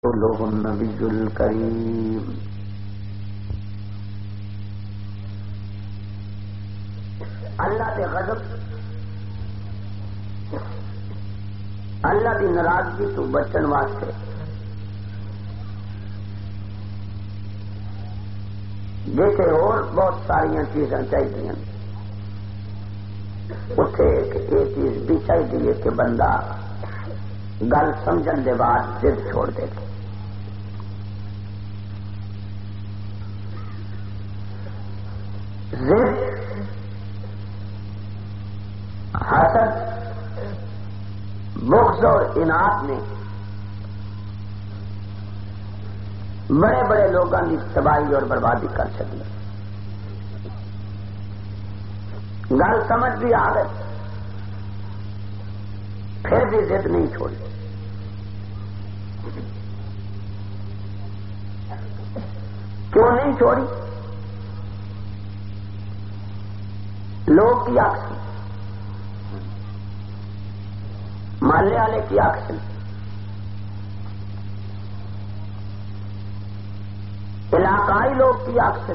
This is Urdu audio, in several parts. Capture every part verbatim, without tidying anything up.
رسوله النبي الكريم اللہ دے غضب اللہ دی ناراضگی تو بچن واسطے جیسے اور بہت ساری چیزاں چاہیے اتنے یہ چیز بھی چاہیے کہ بندہ گل سمجھن دے بعد ضد چھوڑ دے گی. ضد حسد بغض اور اناد نے بڑے بڑے لوگوں کی تباہی اور بربادی کر سکی. گل سمجھ بھی آ گئی پھر بھی ضد نہیں چھوڑی. کیوں نہیں چھوڑی؟ لوگ کی آخر محلے والے کی آخر علاقائی لوگ کی آخر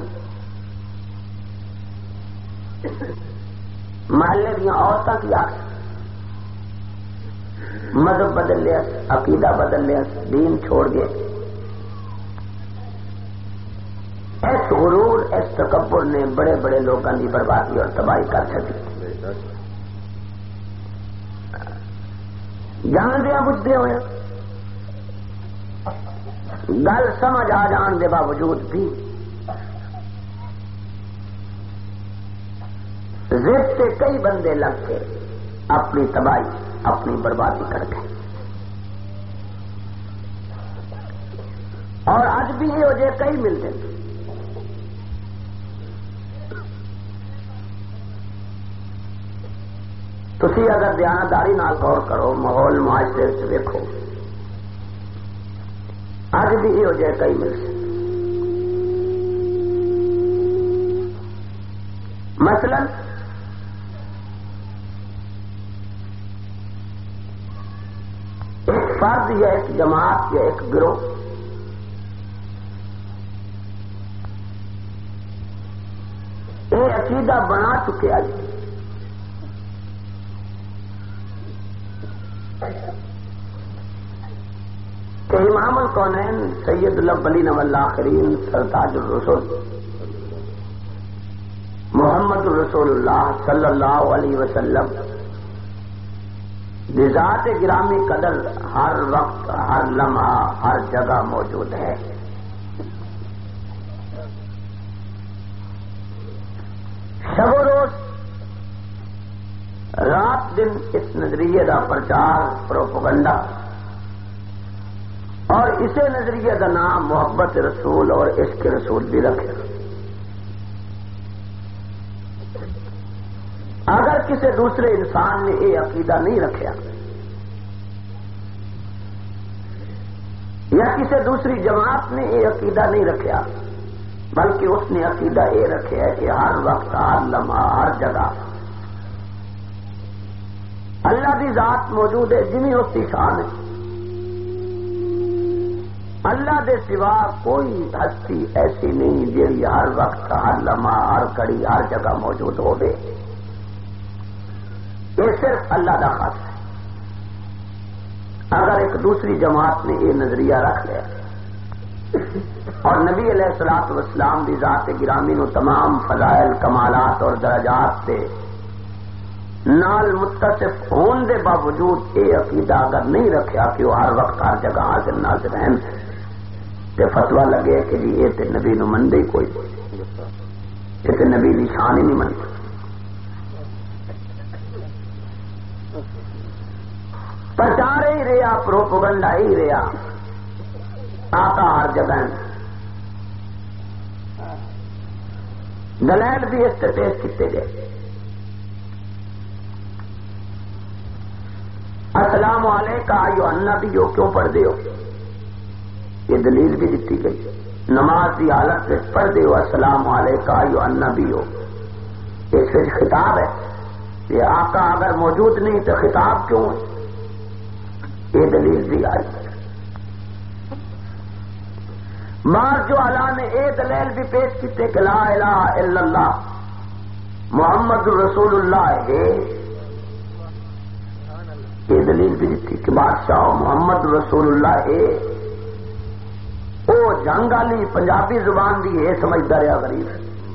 محلے دیا عورتوں کی آخر مذہب بدل لیا عقیدہ بدل لیا دین چھوڑ گئے. اس غرور اس تکبر نے بڑے بڑے لوگوں کی بربادی اور تباہی کر سکی. جاندیا بجھتے ہوئے گل سمجھ آ جان کے باوجود بھی ضد سے کئی بندے لگ کے اپنی تباہی اپنی بربادی کر گئے. اور اج بھی یہ وجہ کئی ملتے ہیں. تسی اگر دیانتداری نال غور کرو ماحول معاشرے سے دیکھو اج بھی یہ وجہ کئی ملتے. مثلا ایک فرد یا ایک جماعت یا ایک گروہ یہ عقیدہ بنا چکے آج کہ امام الکونین سید الاولین والآخرین سرتاج الرسول محمد رسول اللہ صلی اللہ علیہ وسلم ذات گرامی قدر ہر وقت ہر لمحہ ہر جگہ موجود ہے. شب و روز رات دن اس نظریے کا پرچار پروپگنڈا اور اسے نظریے کا نام محبت رسول اور عشق رسول بھی رکھے. اگر کسی دوسرے انسان نے یہ عقیدہ نہیں رکھا یا کسی دوسری جماعت نے یہ عقیدہ نہیں رکھا بلکہ اس نے عقیدہ یہ رکھا ہے کہ ہر وقت ہر لمحہ ہر جگہ اللہ کی ذات موجود ہے جنہیں اس کی شان ہے. اللہ دے سوا کوئی ہستی ایسی نہیں جی ہر وقت ہر لمحہ ہر گھڑی ہر جگہ موجود ہو گئے. یہ صرف اللہ کا خاص ہے. اگر ایک دوسری جماعت نے یہ نظریہ رکھ لیا اور نبی علیہ الصلوۃ والسلام کی ذات گرامی نو تمام فضائل کمالات اور درجات سے نال متصف ہون دے باوجود یہ عقیدہ اگر نہیں رکھا کہ وہ ہر وقت ہر جگہ حاضر ناظر ہیں تو فتوا لگے کہ جی یہ تے نبی نو منتے ہی کوئی یہ تے نبی کی شان ہی نہیں منتے. پرچار ہی رہا پروپگنڈا ہی رہا آقا ہر جگہ دلائل بھی اس سے پیش کیتے گئے. السلام علیکم ایھا النبی کیوں پڑھتے ہو یہ دلیل بھی دیتی گئی. نماز کی حالت میں پڑھتے ہو السلام علیکم ایھا النبی اس سے خطاب ہے. یہ آقا اگر موجود نہیں تو خطاب کیوں ہے؟ یہ دلیل بھی آئی. بعض جو اعلیٰ نے اے دلیل بھی پیش کیتے کہ لا الہ الا اللہ محمد رسول اللہ ہے، یہ دلیل بھی دیتی کہ بادشاہ محمد رسول اللہ ہے، وہ جنگ والی پنجابی زبان دی ہے سمجھتا رہا غریب،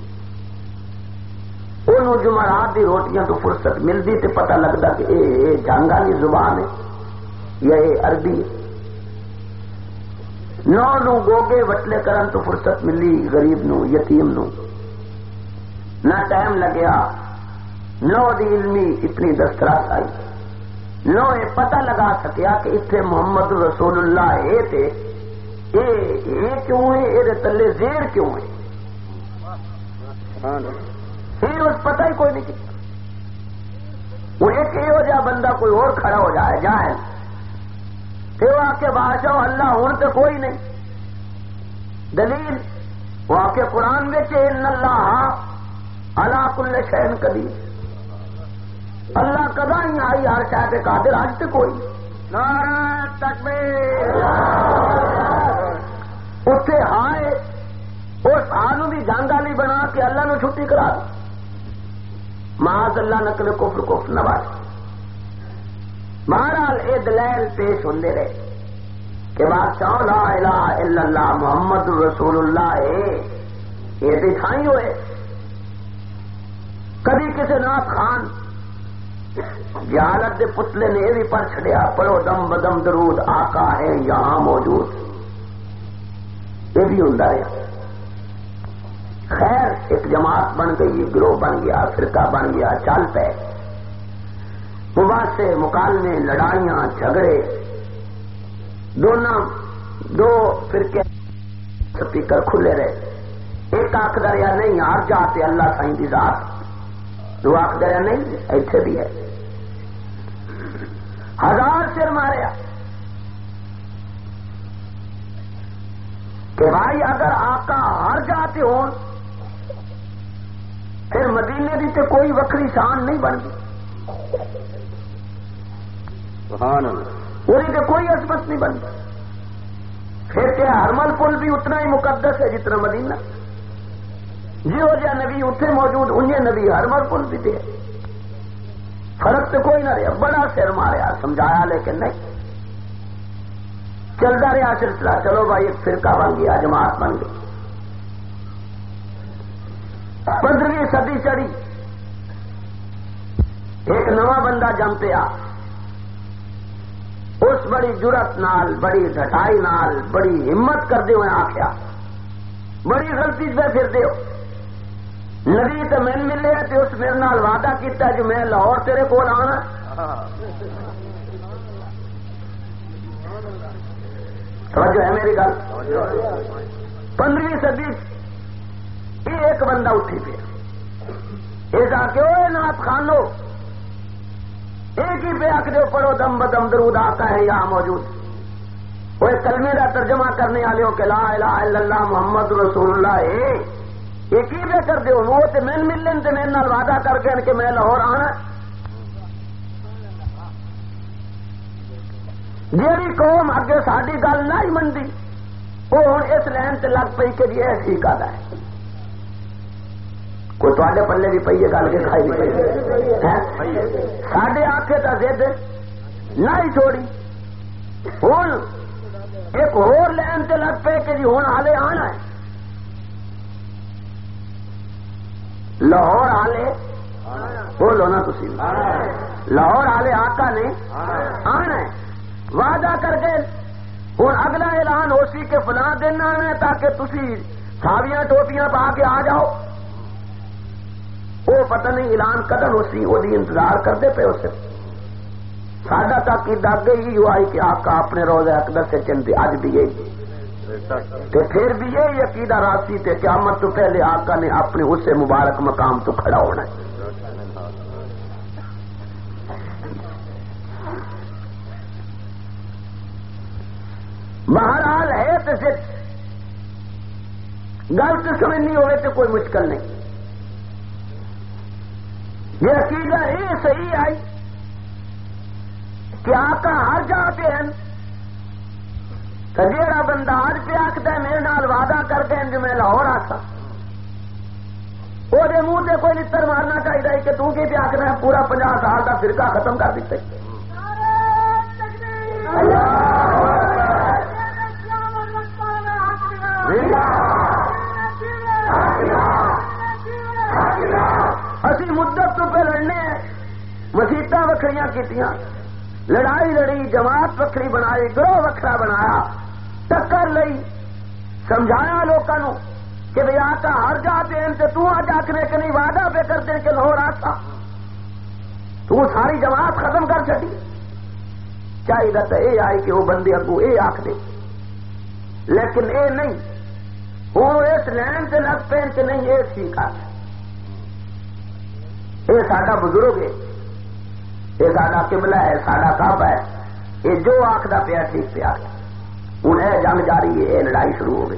انہوں جمعرات دی روٹیاں تو فرصت ملتی تو پتہ لگتا کہ اے جنگ والی زبان ہے یا یہ عربی ہے، نو نو گوگے وٹلے کرن تو فرصت ملی غریب نو یتیم نو، نہ ٹائم لگیا، نو دی علمی اتنی دسترس آئی، نو یہ پتہ لگا سکیا کہ اتنے محمد رسول اللہ ہے تے اے اے کیوں ہے، یہ تلے زیر کیوں ہے، یہ اس پتہ ہی کوئی نہیں کیا، وہ ایک یہ جا بندہ کوئی اور کھڑا ہو جائے جاہل کہ وہ آ کے بادشاہ اللہ ہوں تو کوئی نہیں، دلیل وہ آ کے قرآن میں کہ ان اللہ علی کل شیء قدیر، اللہ کدا ہی آئی ہر شے تے قادر، آج تک کوئی نعرہ تکبیر، اتنے ہائے اس آنو بھی جنگ والی بنا کے اللہ نو چھٹی کرا دی، معاذ اللہ نقل کفر کفر نواز۔ بہرحال اے دلائل پیش ہوندے رہے کہ بادشاہ لا الہ الا اللہ محمد رسول اللہ ہے، یہ دکھائی ہوئے کبھی کسی نات خان جہالت دے پتلے نے یہ بھی پڑھ چھڑیا پڑھو دم بدم درود آقا ہے یہاں موجود، یہ بھی ہوں رہا۔ خیر ایک جماعت بن گئی، گروہ بن گیا، فرقہ بن گیا، چل پے، مباحثے مکالمے لڑائیاں جھگڑے، دونوں دو فرقے سپیکر کھلے رہے، ایک آخر رہا نہیں ہار جاتے اللہ سائیں دی ذات، دو آخر رہا نہیں ایتھے بھی ہے، ہزار سر ماریا کہ بھائی اگر آقا ہار جاتے ہوں پھر مدینے کی تو کوئی وکری شان نہیں بنتی، وہی تو کوئی عظمت نہیں بنتی، پھر کیا ہرمل پل بھی اتنا ہی مقدس ہے جتنا مدینہ، جی ہو جا نبی اتنے موجود انہیں نبی ہرمل پل بھی دے، فرق تو کوئی نہ رہا، بڑا سر ماریا سمجھایا لیکن نہیں، چلتا رہا سلسلہ، چلو بھائی ایک فرقہ بن گیا، جماعت بن گئی، پندرہویں صدی چڑھی، ایک نواں بندہ جم پیا، اس بڑی جرت نال بڑی ڈٹائی نال بڑی ہمت کرتے ہوئے آخیا بڑی غلطی پہ پھرتے ہو، نبی تو میں ملے تو اس میرے نال وعدہ کیتا جو میں لاہور تیرے کول آنا، توجہ ہے میری گل، پندرہویں صدی یہ ایک بندہ اٹھی پیا، یہ جا کے وہ نات خانو ایک ہی پہ آخ دو پڑھو دم بدم درود آتا ہے یہاں موجود، وہ کلمے کا ترجمہ کرنے والے ہو کہ لا الہ الا اللہ محمد رسول اللہ ہے، یہ کی پہ کر دو وہ تو میں مل لیں تو میرے نال وعدہ کر کے کہ میں لاہور آنا، جیڑی قوم اگے ساری گل نہ ہی منتی وہ ہوں اس لائن سے لگ پئی کہ یہ ٹھیک آتا ہے، کوئی تے پلے بھی پی ہے گل کے کھائی بھی پی ساڈے آخے تو ضد نہ ہی چھوڑی، ہوں ایک ہور لائن سے لگ پے کہ جی ہوں ہالے آنا ہے، لاہور آلے بولو نا تسی، لاہور آلے آقا نے آنا ہے، وعدہ کر کے ہوں اگلا اعلان ہو سی کہ فلاں دن آنا ہے تاکہ تسی ساویاں ٹوپیاں پا کے آ جاؤ، وہ پتہ نہیں اعلان کدن ہو سی، وہ انتظار کرتے پے اسے، ساڈا تک اگے ہی ہوا کہ آقا اپنے روزہ اقدس سے چنتے اج بھی یہی تو پھر بھی یہی عقیدہ راسی تے قیامت تو پہلے آقا نے اپنے اس سے مبارک مقام تو کھڑا ہونا ہے۔ بہرحال ہے تو صرف گل تو سمجھنی ہوئے تو کوئی مشکل نہیں، یہ عقیدہ یہ صحیح آئی کہ آقا ہر جاتے ہیں، جیڑا بندہ آج پہ آخد ہے میرے نال منہ سے کوئی لتر مارنا چاہیے کہ تو کی آخر ہے پورا پناہ سال کا فرقہ ختم کر دیتے. اسی مدت تو پہ لڑنے مسیطاں وکھریاں کیتیاں, لڑائی لڑی, جماعت وکھری بنائی, گروہ وکھرا بنایا, ٹکر لئی, سمجھایا لوگوں کہ بھئی آقا ہر جا دین تے تو آج آکنے کے نہیں وعدہ پہ کر دیں کہ لاہور آتا تو ساری جماعت ختم کر چکی. چاہیے تو یہ آئی کہ وہ بندے اگو یہ آخ دے, لیکن اے نہیں ہوں اس لین سے لگ پین کہ نہیں یہ ٹھیک آ یہ ساڈا بزرگ ہے, یہ ساڈا قبلہ ہے, ساڈا کعبہ ہے, یہ جو آخدا پیا ٹھیک پیا ہوں یہ جنگ جاری ہے, یہ لڑائی شروع ہو گئی.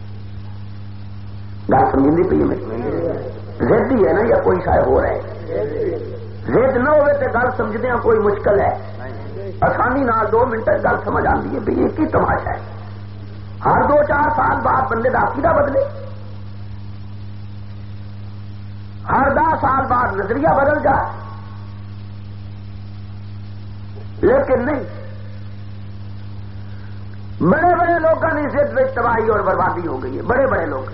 گل سمجھتی پی میں ضد ہی ہے نا یا کوئی شاید ہو رہا ہے. ضد نہ ہوئے تو گل سمجھدے ہیں کوئی مشکل ہے, آسانی نال دو منٹ گل سمجھ آتی ہے بھی یہ کی تماشا ہے. ہر دو چار سال بعد بندے کا عقیدہ بدلے, ہر دس سال بعد نظریہ بدل جائے, لیکن نہیں. بڑے بڑے لوگوں کی ضد میں تباہی اور بربادی ہو گئی ہے. بڑے بڑے لوگ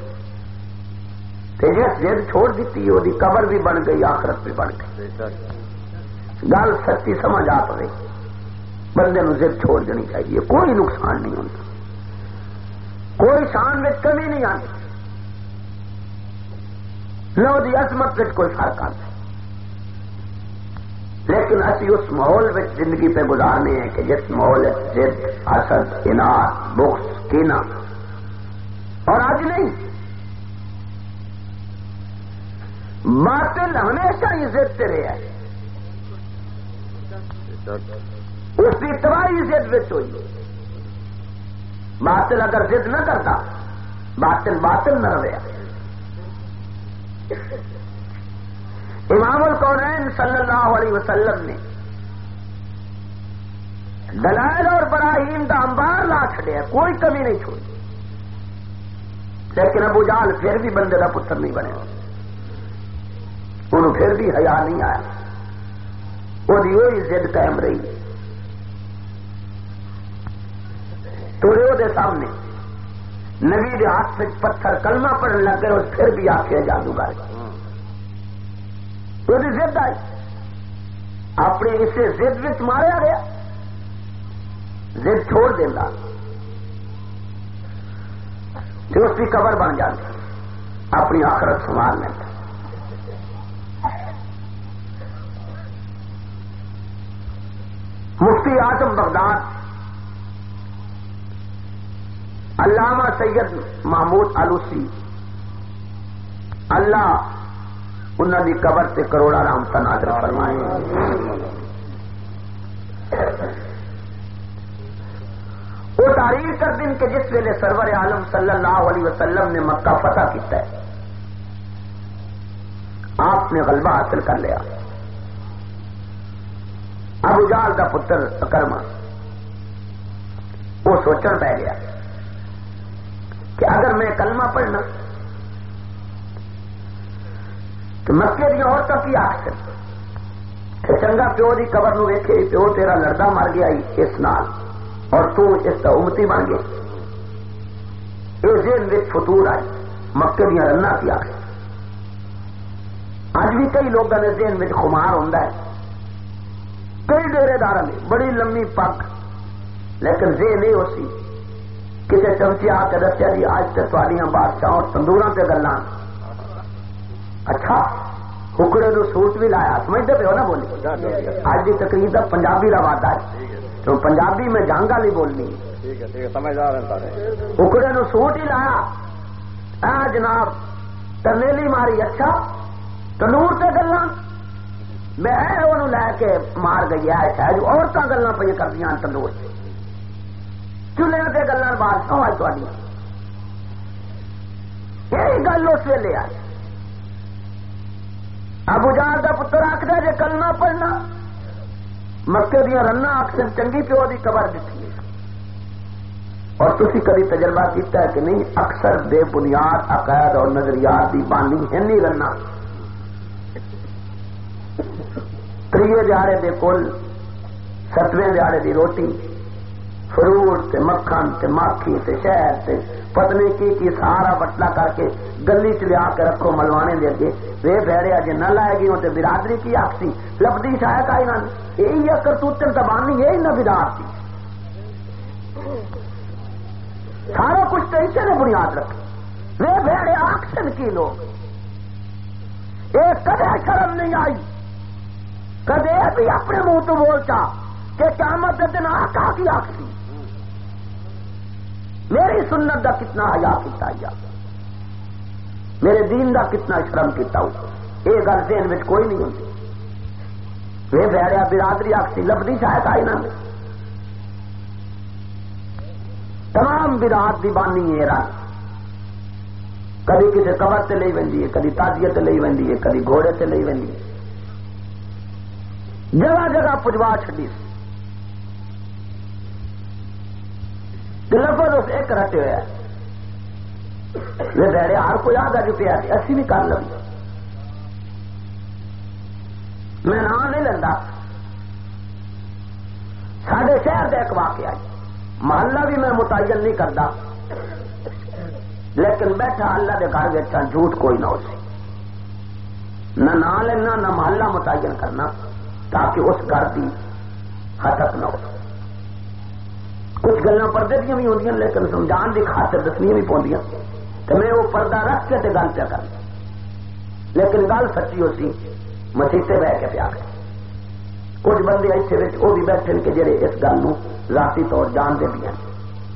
جس ضد چھوڑ دیتی وہ قبر بھی بن گئی, آخرت بھی بن گئی. گل سچی سمجھ آ پڑے بندے نو ضد چھوڑ دینی چاہیے. کوئی نقصان نہیں ہوتا, کوئی شان میں کمی نہیں آتی, نہ وہ عظمت میں کوئی فرق آتا. لیکن اسی اس ماحول میں زندگی پہ گزارنے ہیں کہ جس ماحول ضد, حسد, اناد, بغض, کینہ, اور آج نہیں باطل ہمیشہ ہی ضد سے رہا ہے. اس کی تباہی ضد وچ ہوئی. باطل اگر ضد نہ کرتا باطل باطل نہ رہا. امام الکونین صلی اللہ علیہ وسلم نے دلائل اور براہین کا انبار لا چھڑیا, کوئی کمی نہیں چھوڑی, لیکن ابو جہل پھر بھی بندے کا پتر نہیں بنے, انہوں پھر بھی حیا نہیں آیا, وہی وہی ضد قائم رہی. توڑے وہ سامنے نبی کے ہاتھ سے پتھر کلمہ پڑھنے لگ گئے, اور پھر بھی آخیا جادوگر وہ ضد آئی, اپنے اسے ضد وچ ماریا گیا. ضد چھوڑ دینا تو اس کی قبر بن جاتی, اپنی آخرت سنبھال لینا. مفتی اعظم بغداد علامہ سید محمود آلوسی اللہ انہوں کی قبر سے کروڑا رحمت نازل فرمائے. وہ تعریف کر دن کہ جس ویلے سرور عالم صلی اللہ علیہ وسلم نے مکہ فتح کیتا ہے, آپ نے غلبہ حاصل کر لیا. ابو جہل کا پتر اکرما وہ سوچن پہ گیا کہ اگر میں کلمہ پڑھنا تو مکے دیا عورتوں کی آخ کہ چنگا پیو دی قبر نو ویکھے, پیو تیرا لڑدا مر گیا اس نال اور تو اس کا امتی بن گیا. یہ ذہن وچ فطور آئی, مکے دیا رنا کی آخ. اج بھی کئی لوگوں نے ذہن وچ خمار ہوندا ہے, کئی ڈیرے دار نے بڑی لمبی پگ, لیکن ذہن یہ اسی کسی چمچی آ کے دسیا جی آج تک تھوڑیاں بادشاہوں تندوراں سے گلاں. اچھا حکڑے نو سوٹ بھی لایا, سمجھتے پہ ہو نا بولی. آج کی تقریر کا پنجابی کا وعدہ ہے, تو پنجابی میں جانگا نہیں بولنی. حکڑے نو سوٹ ہی لایا, اے جناب ترنیلی ماری. اچھا تنور سے گلاں میں انہوں لے کے مار گئی ہے, شاید عورتیں گلاں پہ کر دیا تندور سے, چولہے سے گلاں بادشاہ آج تھوڑی. یہی گل اس ویلے آئی. ابو جہل کا پتر آخر جی کلمہ پڑھنا مکے دیا رنا اکثر چنگی پیو کی قبر دیتی ہے. اور تھی کبھی تجربہ کیتا ہے کہ نہیں, اکثر بے بنیاد عقائد اور نظریات کی بانی ہے نہیں رنا تریے دیہڑے دے کل ستویں دیہڑے دی روٹی فروٹ تے مکھن تے ماکھی تے شہد تے پتنی کی کی سارا بٹلا کر کے گلی چ لیا کے رکھو ملوانے دے اگے وے بہرے اجے نہ لائے گی تے برادری کی آخسی لبدی شاید آئی نہ یہی ہے کرتوت زبانی یہی نہ بدار تھی سارا کچھ تو اسے نے بنیاد رکھی وے بہرے آخسن کی لوگ ایک کدے شرم نہیں آئی کدے بھی اپنے منہ تو بولتا کہ قیامت کے دن آقا کی آخسی میری سنت دا کتنا حیا کیتا یا میرے دین دا کتنا شرم کیتا ہو یہ گل ذہن میں کوئی نہیں ہوتی یہ بہریا برادری آخسی لبدی شاید آئی نہ تمام برات دی بانی ہے رنگ کدی کسی قبر سے لئی ویندی ہے کدی تازیت لئی ویندی ہے کدی گھوڑے سے لئی ویندی ہے جگہ جگہ پجوا چڈی لفظ اس ایک رٹے ہوا یہ بہرے ہر کوئی آدھا جو پیا اسی بھی کر لگی میں نام نہیں لینا سارے شہر کا ایک واقعہ محلہ بھی میں متعین نہیں کرتا لیکن بیٹھا اللہ کے گھر بیٹھا جھوٹ کوئی نہ ہو سکے نہ نام لینا نہ محلہ متعین کرنا تاکہ اس گھر کی ہتک نہ ہو کچھ گلاں پردے دیا بھی ہوندیاں لیکن سمجھان کی خاطر دسنیاں بھی پوندیاں تو میں وہ پردہ رکھ کے گل پہ کر لیکن گل سچی ہو سی مسیطے بہ کے پیا کر کچھ بندے ایسے وہ بھی بیٹھے کہ جڑے اس گل ذاتی طور جانتے بھی ہیں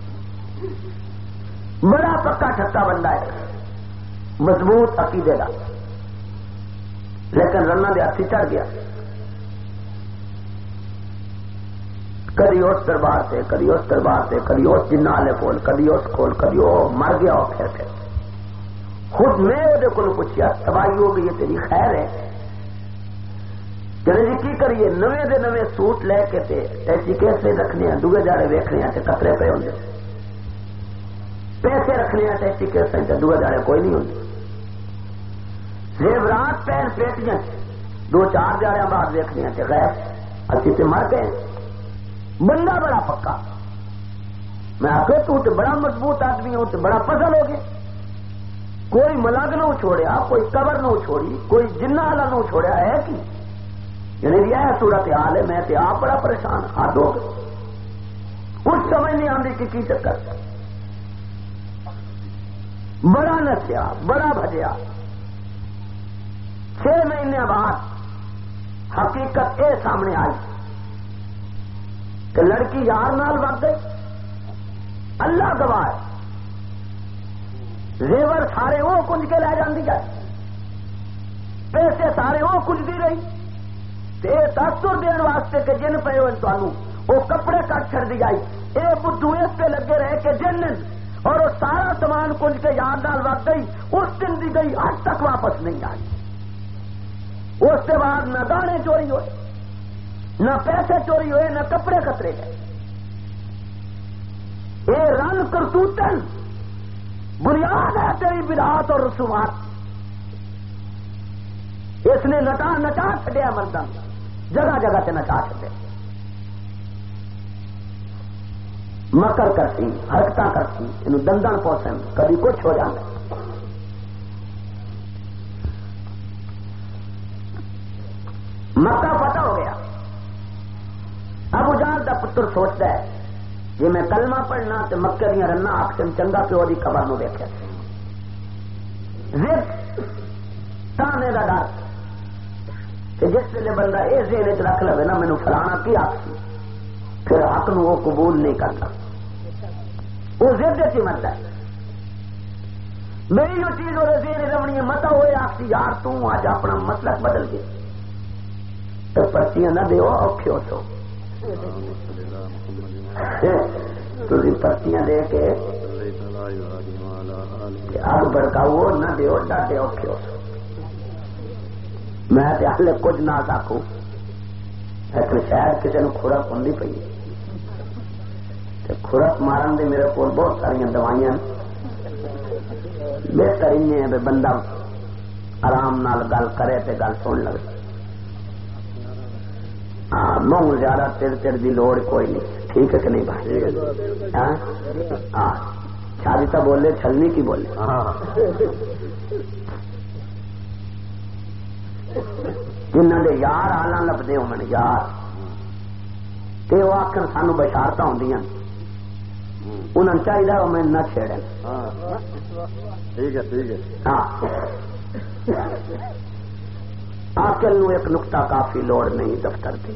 بڑا پکا ٹھٹا بندہ ہے مضبوط عقیدے کا لیکن رنا دے ہاتھی چڑھ گیا کدی اس دربار سے کدی اس دربار سے کدی اس جنہ والے کول کدی اس کول کدی وہ مر گیا اور پھر پھر خود میں وہ کو پوچھا تباہی ہو گئی ہے تیری خیر ہے چلے جی کی کریے نویں دے نویں سوٹ لے کے تے ایسی کیسے رکھنے ہیں دوے جاڑے ویکھنے ہیں تے قطرے پہ ہوندے پیسے رکھنے ہیں تے ایسی کیسے تے دوے جاڑے کوئی نہیں ہوندے زیورات پہن پیٹیاں دو چار جاڑے بعد ویکھنے ہیں تے غیر اسی تے مر گئے بندہ بڑا پکا میں آخر تو تے بڑا مضبوط آدمی ہوں تے بڑا پزل ہو گیا کوئی ملنگ نہ چھوڑیا کوئی قبر نہ چھوڑی کوئی جنہ والا نہ چھوڑیا ہے کہ یعنی یہ صورت حال ہے میں تے آپ بڑا پریشان ہاتھ ہو گئے کچھ سمجھ نہیں آتی کہ کی چکر بڑا نسیا بڑا بھجیا چھ مہینے بعد حقیقت اے سامنے آئی کہ لڑکی یار نال بگ گئی اللہ گواہ زیور سارے وہ کنج کے لے جاندی ہے پیسے سارے وہ کنجتی رہی تے تاثر دین واسطے کہ جن پے ہوئے تمہوں وہ کپڑے کٹ چڑ دی آئی اے بدھو اس پہ لگے رہے کہ جن اور وہ سارا سامان کنج کے یار نال بگ گئی اس دن دی گئی آج تک واپس نہیں آئی اس کے بعد نہ گانے چوری ہوئے نہ پیسے چوری ہوئے نہ کپڑے کترے گئے یہ رن کرتوتن بنیاد ہے تیری بدعات اور رسومات اس نے نٹا نٹا چڈیا مردہ جگہ جگہ سے نٹا چڈیا مکر کرتی حرکت کرتی یہ دندن پوسن کبھی کچھ ہو جاتا مکہ پتہ ہو گیا ابو جہل دا پتر سوچتا ہے جی میں کلمہ پڑھنا تو مکے دیا رنا آخر چنگا پیو کی خبر نو دیکھا ضد تانے کا ڈر کہ جس ویلے بندہ یہ ذہن چ رکھ لے نا مینو فلانا کی آخسی پھر حق نو وہ قبول نہیں کرتا وہ ضد چ مرتا ہے میری جو چیز اور ذہن رونی ہے متا ہوئے آخسی یار تو آج اپنا مسلک بدل گیا تو پرچیاں نہ دیو اوکھے ہو تو تھی پرچیاں دے کے آگ بڑکاؤ نہ دیو ڈاڈے اوکھے ہو میں ہلے کچھ نہ آخوں لیکن شاید کسی نے خوراک ہوں پی خوراک مارن دے میرے کو بہت ساری دوائیاں بہتر ہی ہے بندہ آرام نال گل کرے تے گل سن لگے ہاں منہ زیادہ تیر تیر دی لوڑ کوئی نہیں، ٹھیک ہے کہ نہیں بھائی؟ ہاں شادی تو بولے چھلنی کی بولے، جنہوں نے یار آلہ لبدے ہو من یار تے وہ آخر سانو بشارت ہوں انہوں چاہیے وہ میں نہ چھیڑے. ٹھیک ہے ٹھیک ہے. ہاں آکل نو ایک نقطہ کافی لوڑ نہیں دفتر کی.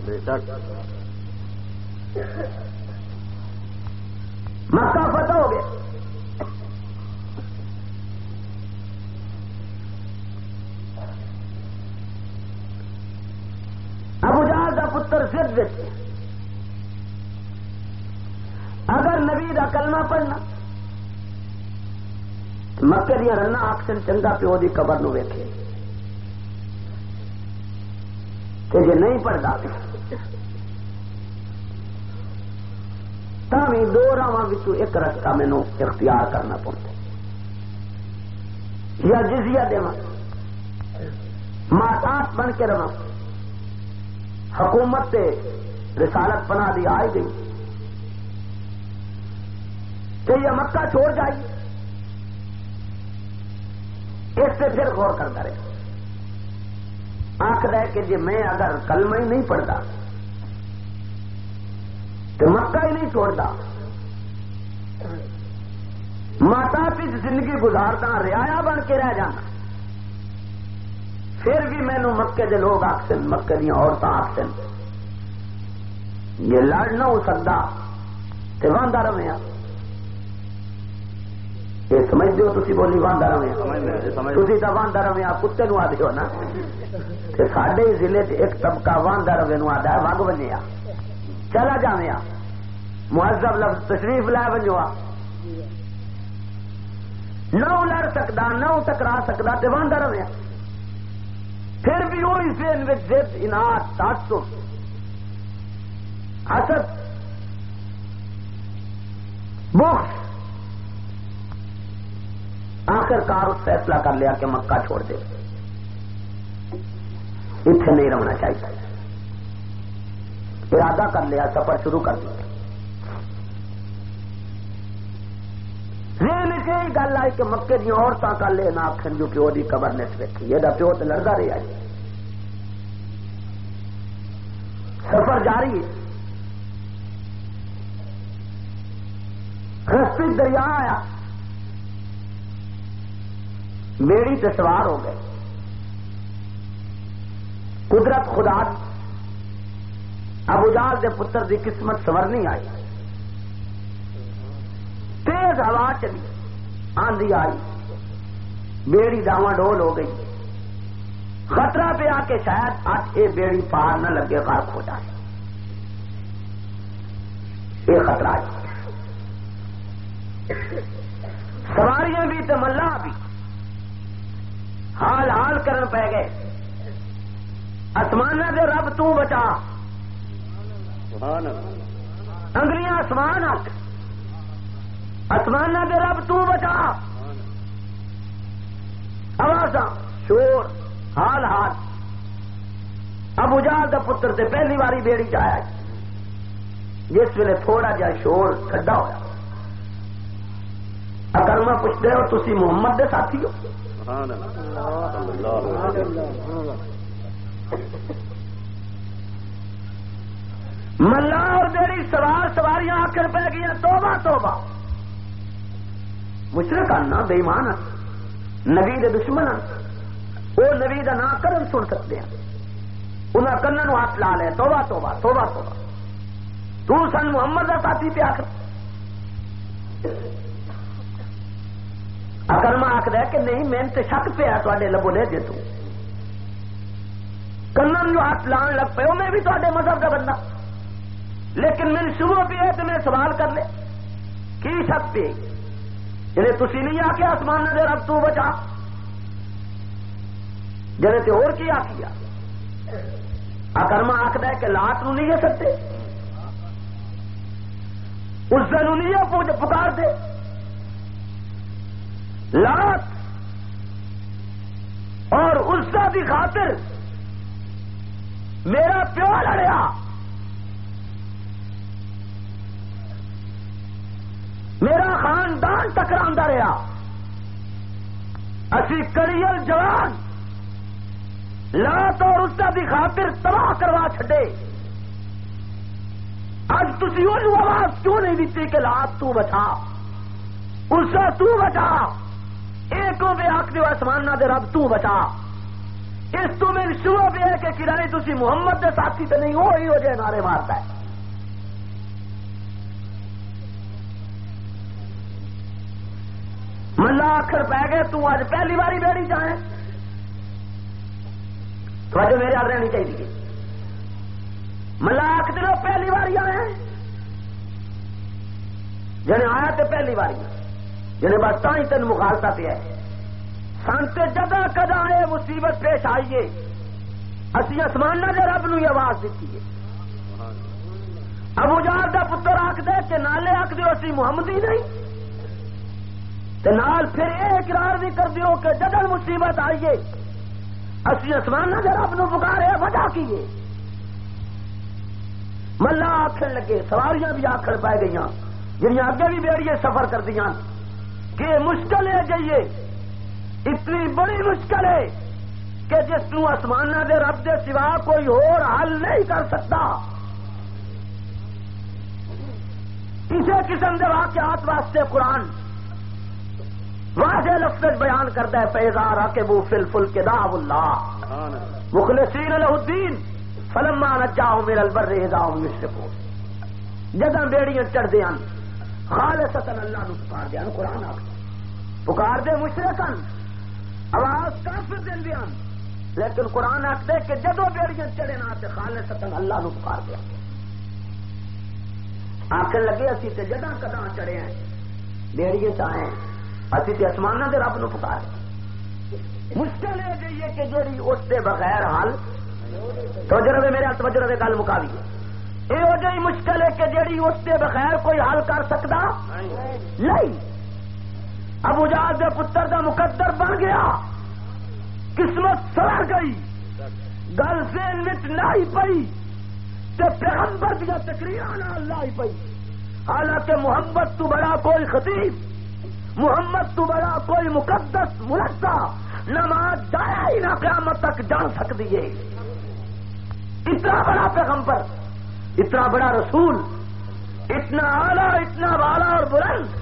مکہ فتح ہو گیا. ابو جہل دا پتر ضد وچ اگر نبی دا کلمہ پڑھنا مکے دیا رنا آخسن چنگا پیو دی قبر نو ویکھے کہ جے نہیں پڑھتا تاوی دو راواں وچوں ایک رستہ مینوں اختیار کرنا پڑتا، یا جزیہ دیواں ماتات بن کے رواں، حکومت تے رسالت بنا دی آئی گئی کہ یہ مکہ چھوڑ جائیے. اس سے پھر غور کرتا رہے، آخر ہے کہ جی میں اگر کلمہ ہی نہیں پڑھتا تو مکہ ہی نہیں چھوڑتا، ماتا پی زندگی گزارتا رعایا بن کے رہ جانا، پھر بھی مینو مکے دے لوگ آخسن، مکے دیا عورتیں آخسن یہ لڑ نہ ہو سکتا تو واندہ رہے. یہ سمجھتے ہو تھی بولی واندہ رہے، تھی تو واندہ رہے کتے نو آدھے ہو نا. ساڈے ضلع ایک طبقہ واندہ رہے نو آدھا ہے وگ بنیا چلا جاویا مہذب لفظ تشریف لے بنوا نہ لڑ سکتا نہ ٹکرا سکتا تو واندہ رہے. پھر بھی وہی ذہن میں ضد اناٹ تعصب حسد بخل آخر کار اس فیصلہ کر لیا کہ مکہ چھوڑ دے، اتنے نہیں رہنا چاہیے. ارادہ کر لیا، سفر شروع کر دیا. ذہن سے گل آئی کہ مکے دیا عورتوں کا لے نہ آخر جو پیو کی قبر نے ویکھی، یہ پیو تو لڑتا رہا ہے. سفر جاری ہے. رستے دریا آیا، میری تے سوار ہو گئے. قدرت خدا ابو جہل دے پتر دی قسمت سور نہیں آئی. تیز ہوا چلی، آندھی آئی، بیڑی داواں ڈول ہو گئی. خطرہ پہ آ کے شاید آج یہ بیڑی پار نہ لگے، غرق ہو جائے. یہ خطرہ ہے. سواریاں بھی تو ملا بھی حال حال کرن پہ گئے. آسمان دے رب تو بچا، انگلیاں آسمان آ، آسمان دے رب تو بچا، آواز شور حال حال. ابو جہل دا پتر تے پہلی باری بیڑی چایا، جس ویلے تھوڑا جا شور ٹھڈا ہوا. اکرما پوچھتے ہو تسی محمد دے ساتھی ہو؟ ملا اور میری سوار سواریاں آخر پہ گئی، توبہ توبہ. مشرک آنا بے ایمان نبی دے دشمن، وہ نبی دا نام کرن سن سکتے ہیں، انہیں کنن ہاتھ لا لے. توبہ توبہ توبہ توبہ. تو سن محمد دا ساتھی پہ آخر. اکرما آخر ہے کہ نہیں میں تے شک پیا تے لبو لے جے تو کنن جو ہاتھ لان لگ پے میں بھی تے مذہب کا بندہ، لیکن میں شروع بھی ہے تو میں سوال کر لے کی شک پہ جی تھی نہیں آ کے آسمان دے رب تو بچا جی تے اور کی آخیا. اکرما آخر ہے کہ لات نو نہیں ہے سکتے، اس دن نہیں پکار دے. لات اور عزا دی خاطر میرا پیو لڑیا میرا خاندان ٹکراندا رہا، اسی کڑیل جوان لات اور عزا دی خاطر تباہ کروا چھڈے، اج تسی انہوں آواز کیوں نہیں دیتی کہ لات تو بچا، عزا تو بچا، ایکوں بے حق دیو آسمانہ دے رب تو بچا، اس تو میں شروع بھی ہے کہ کرائے تسی محمد دے ساتھی تے نہیں ہو ہی ہو جائے نعرے مارتا ہے۔ ملا آخر پہ گئے تو آج پہلی باری بیڑی جائیں تو آج میرے آل رہنی چاہیے، ملا آخ دلو پہلی باری آئے جنہیں آیا تو پہلی باری جنہیں بس تھی تین مخالتا پہ ہے سانتے جدا کدا آئے مصیبت پیش آئیے اسی آسمانہ دے رب نو یہ آواز دیتی ہے۔ ابو جہل دا پتر آخ دے کہ نالے آخ دیو اسی محمدی نہیں تے نال پھر یہ اقرار بھی کر دیو کہ جدل مصیبت آئیے اسی آسمانہ دے رب نو پکارے وجہ کیے۔ ملا آخر لگے، سواریاں بھی آخر پی گئی جنہیں اگے بھی بیڑیے سفر کر دیا کہ مشکل ہے جائیے، اتنی بڑی مشکل ہے کہ جس نو آسمانہ دے رب دے سوا کوئی اور حل نہیں کر سکتا۔ کسی قسم دے واقعات واسطے قرآن واضح لفظ بیان کرتا ہے، فیضا راکبوا فی الفلک دعوا اللہ مخلصین لہ الدین فلما نجاہم الی البر اذا ہم یشرکون۔ جداں بیڑیاں چڑھ دیاں خالصتاً اللہ نو پکار دیاں، قرآن آخر پکار دے مشرکن آواز کافر دین دیاں، لیکن قرآن آخر کہ جدو بیڑیاں چڑھے نہ تے خالصتاً اللہ نو پکار دیاں۔ آخر لگے اسی تے جداں کداں چڑھے ہیں بیڑیے چاہیں اسی تے آسمانہ دے رب نو پکارے، مشکل ہے جائیے کہ جیڑی اس دے بغیر حل توجہ رہے میرے توجہ رہے گل مکاوی یہ ہو جائی مشکل ہے کہ جیڑی اس دے بغیر کوئی حل کر سکتا نہیں۔ ابو جہل دے پتر دا مقدر بن گیا، قسمت سوار گئی، گل ذہن وچ لائی پئی تے پیغمبر دیا تقریراں نال لائی پئی۔ حالانکہ محمد تو بڑا کوئی خطیب، محمد تو بڑا کوئی مقدس ملزا نماز جایا ہی نہ قیامت تک جان سکتی ہے۔ اتنا بڑا پیغمبر، اتنا بڑا رسول، اتنا اعلیٰ، اتنا بالا اور بلند،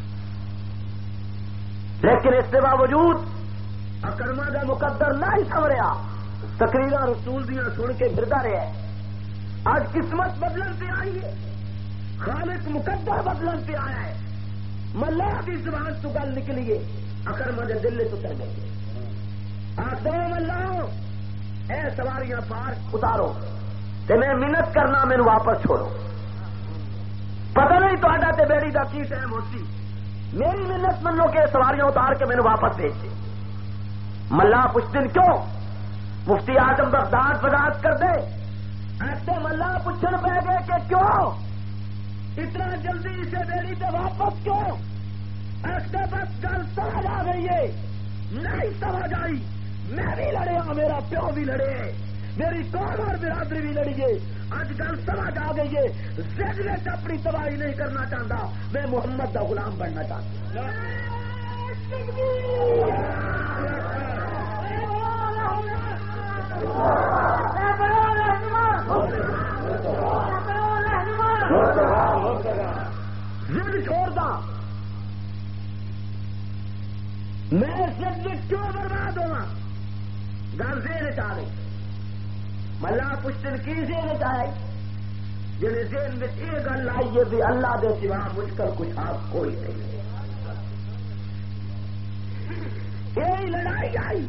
لیکن اس کے باوجود اکرما کا مقدر نہ ہی سمریا، تقریراں رسول دیا سن کے پھردا رہا ہے۔ آج قسمت بدلن پہ آئی ہے، خالق مقدر بدلن پہ آیا ہے، ملا کی زبان تو گل نکلیے اکرما دے دل تو اتر گئی۔ آخو ملا اے سواریاں پار اتارو تے میں منت کرنا مینو واپس چھوڑو، پتہ نہیں تو تے بیڑی دا کی ٹائم ہوتی، میری منت منو کہ سواریاں اتار کے مینو واپس بھیج دے۔ ملا پوچھ دن کیوں؟ مفتی اعظم بغداد وضاحت کر دے، ایسے ملا پوچھن پہ گئے کہ کیوں اتنا جلدی سے بیڑی سے واپس کیوں؟ ایسے بس گل سمجھ آ گئی ہے، نہیں سمجھ آئی، میں بھی لڑے ہوں، میرا پیو بھی لڑے، میری قوم اور برادری بھی لڑی ہے، آج گل سمجھ آ گئی ہے، زد میں اپنی تباہی نہیں کرنا چاہتا، میں محمد کا غلام بننا چاہتا ہوں۔ زد چھوڑ دا، میں زد کیوں برباد ہوا؟ گل ذہن چاہ رہی، ملا پشتن کی ذہن چاہے جنہیں ذہن میں یہ گل آئی ہے بھی اللہ دے سوا مجھ کر کچھ آپ کوئی نہیں، یہی لڑائی آئی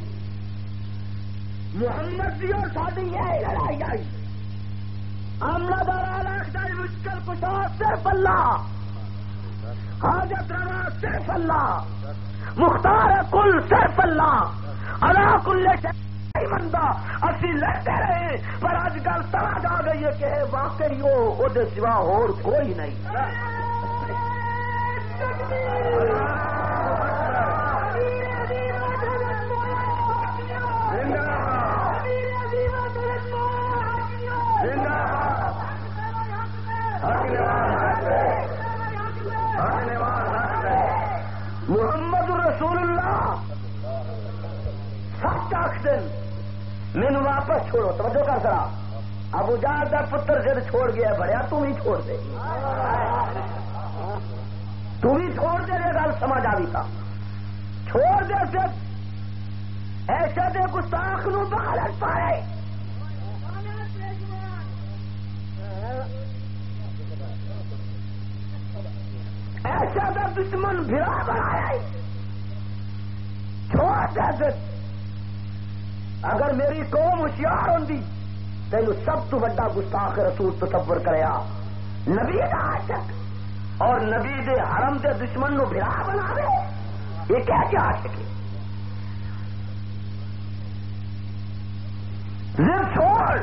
محمد دی اور ساری، یہی لڑائی آئی عملہ دار لاکھ مشکل کشا صرف اللہ، حاجت روا صرف اللہ، مختار کل صرف اللہ، علا کل شیء بندہ اسی لڑتے رہے، پر آج کل سمجھ آ گئی ہے کہ واقعی وہ دے سوا اور کوئی نہیں۔ محمد رسول اللہ سچ آخ دن مینو واپس چھوڑو. توجہ کر سرا ابو جہل دا پتر جد چھوڑ گیا بڑیا تو بھی چھوڑ دے تو بھی چھوڑ دے یہ گل سمجھ آ تھا چھوڑ دے جب ایسے دے گستاخ نو بغلط پائے ایسا دا دشمن بھرا بنایا چھوڑ دے. اگر میری قوم ہوشیار ہوندی تینو سب تو بڑا گستاخ رسول تصور کریا نبی دا عاشق اور نبی دے حرم دے دشمن نو بھرا بناوے یہ کیا کیا عاشق ہے. ضد چھوڑ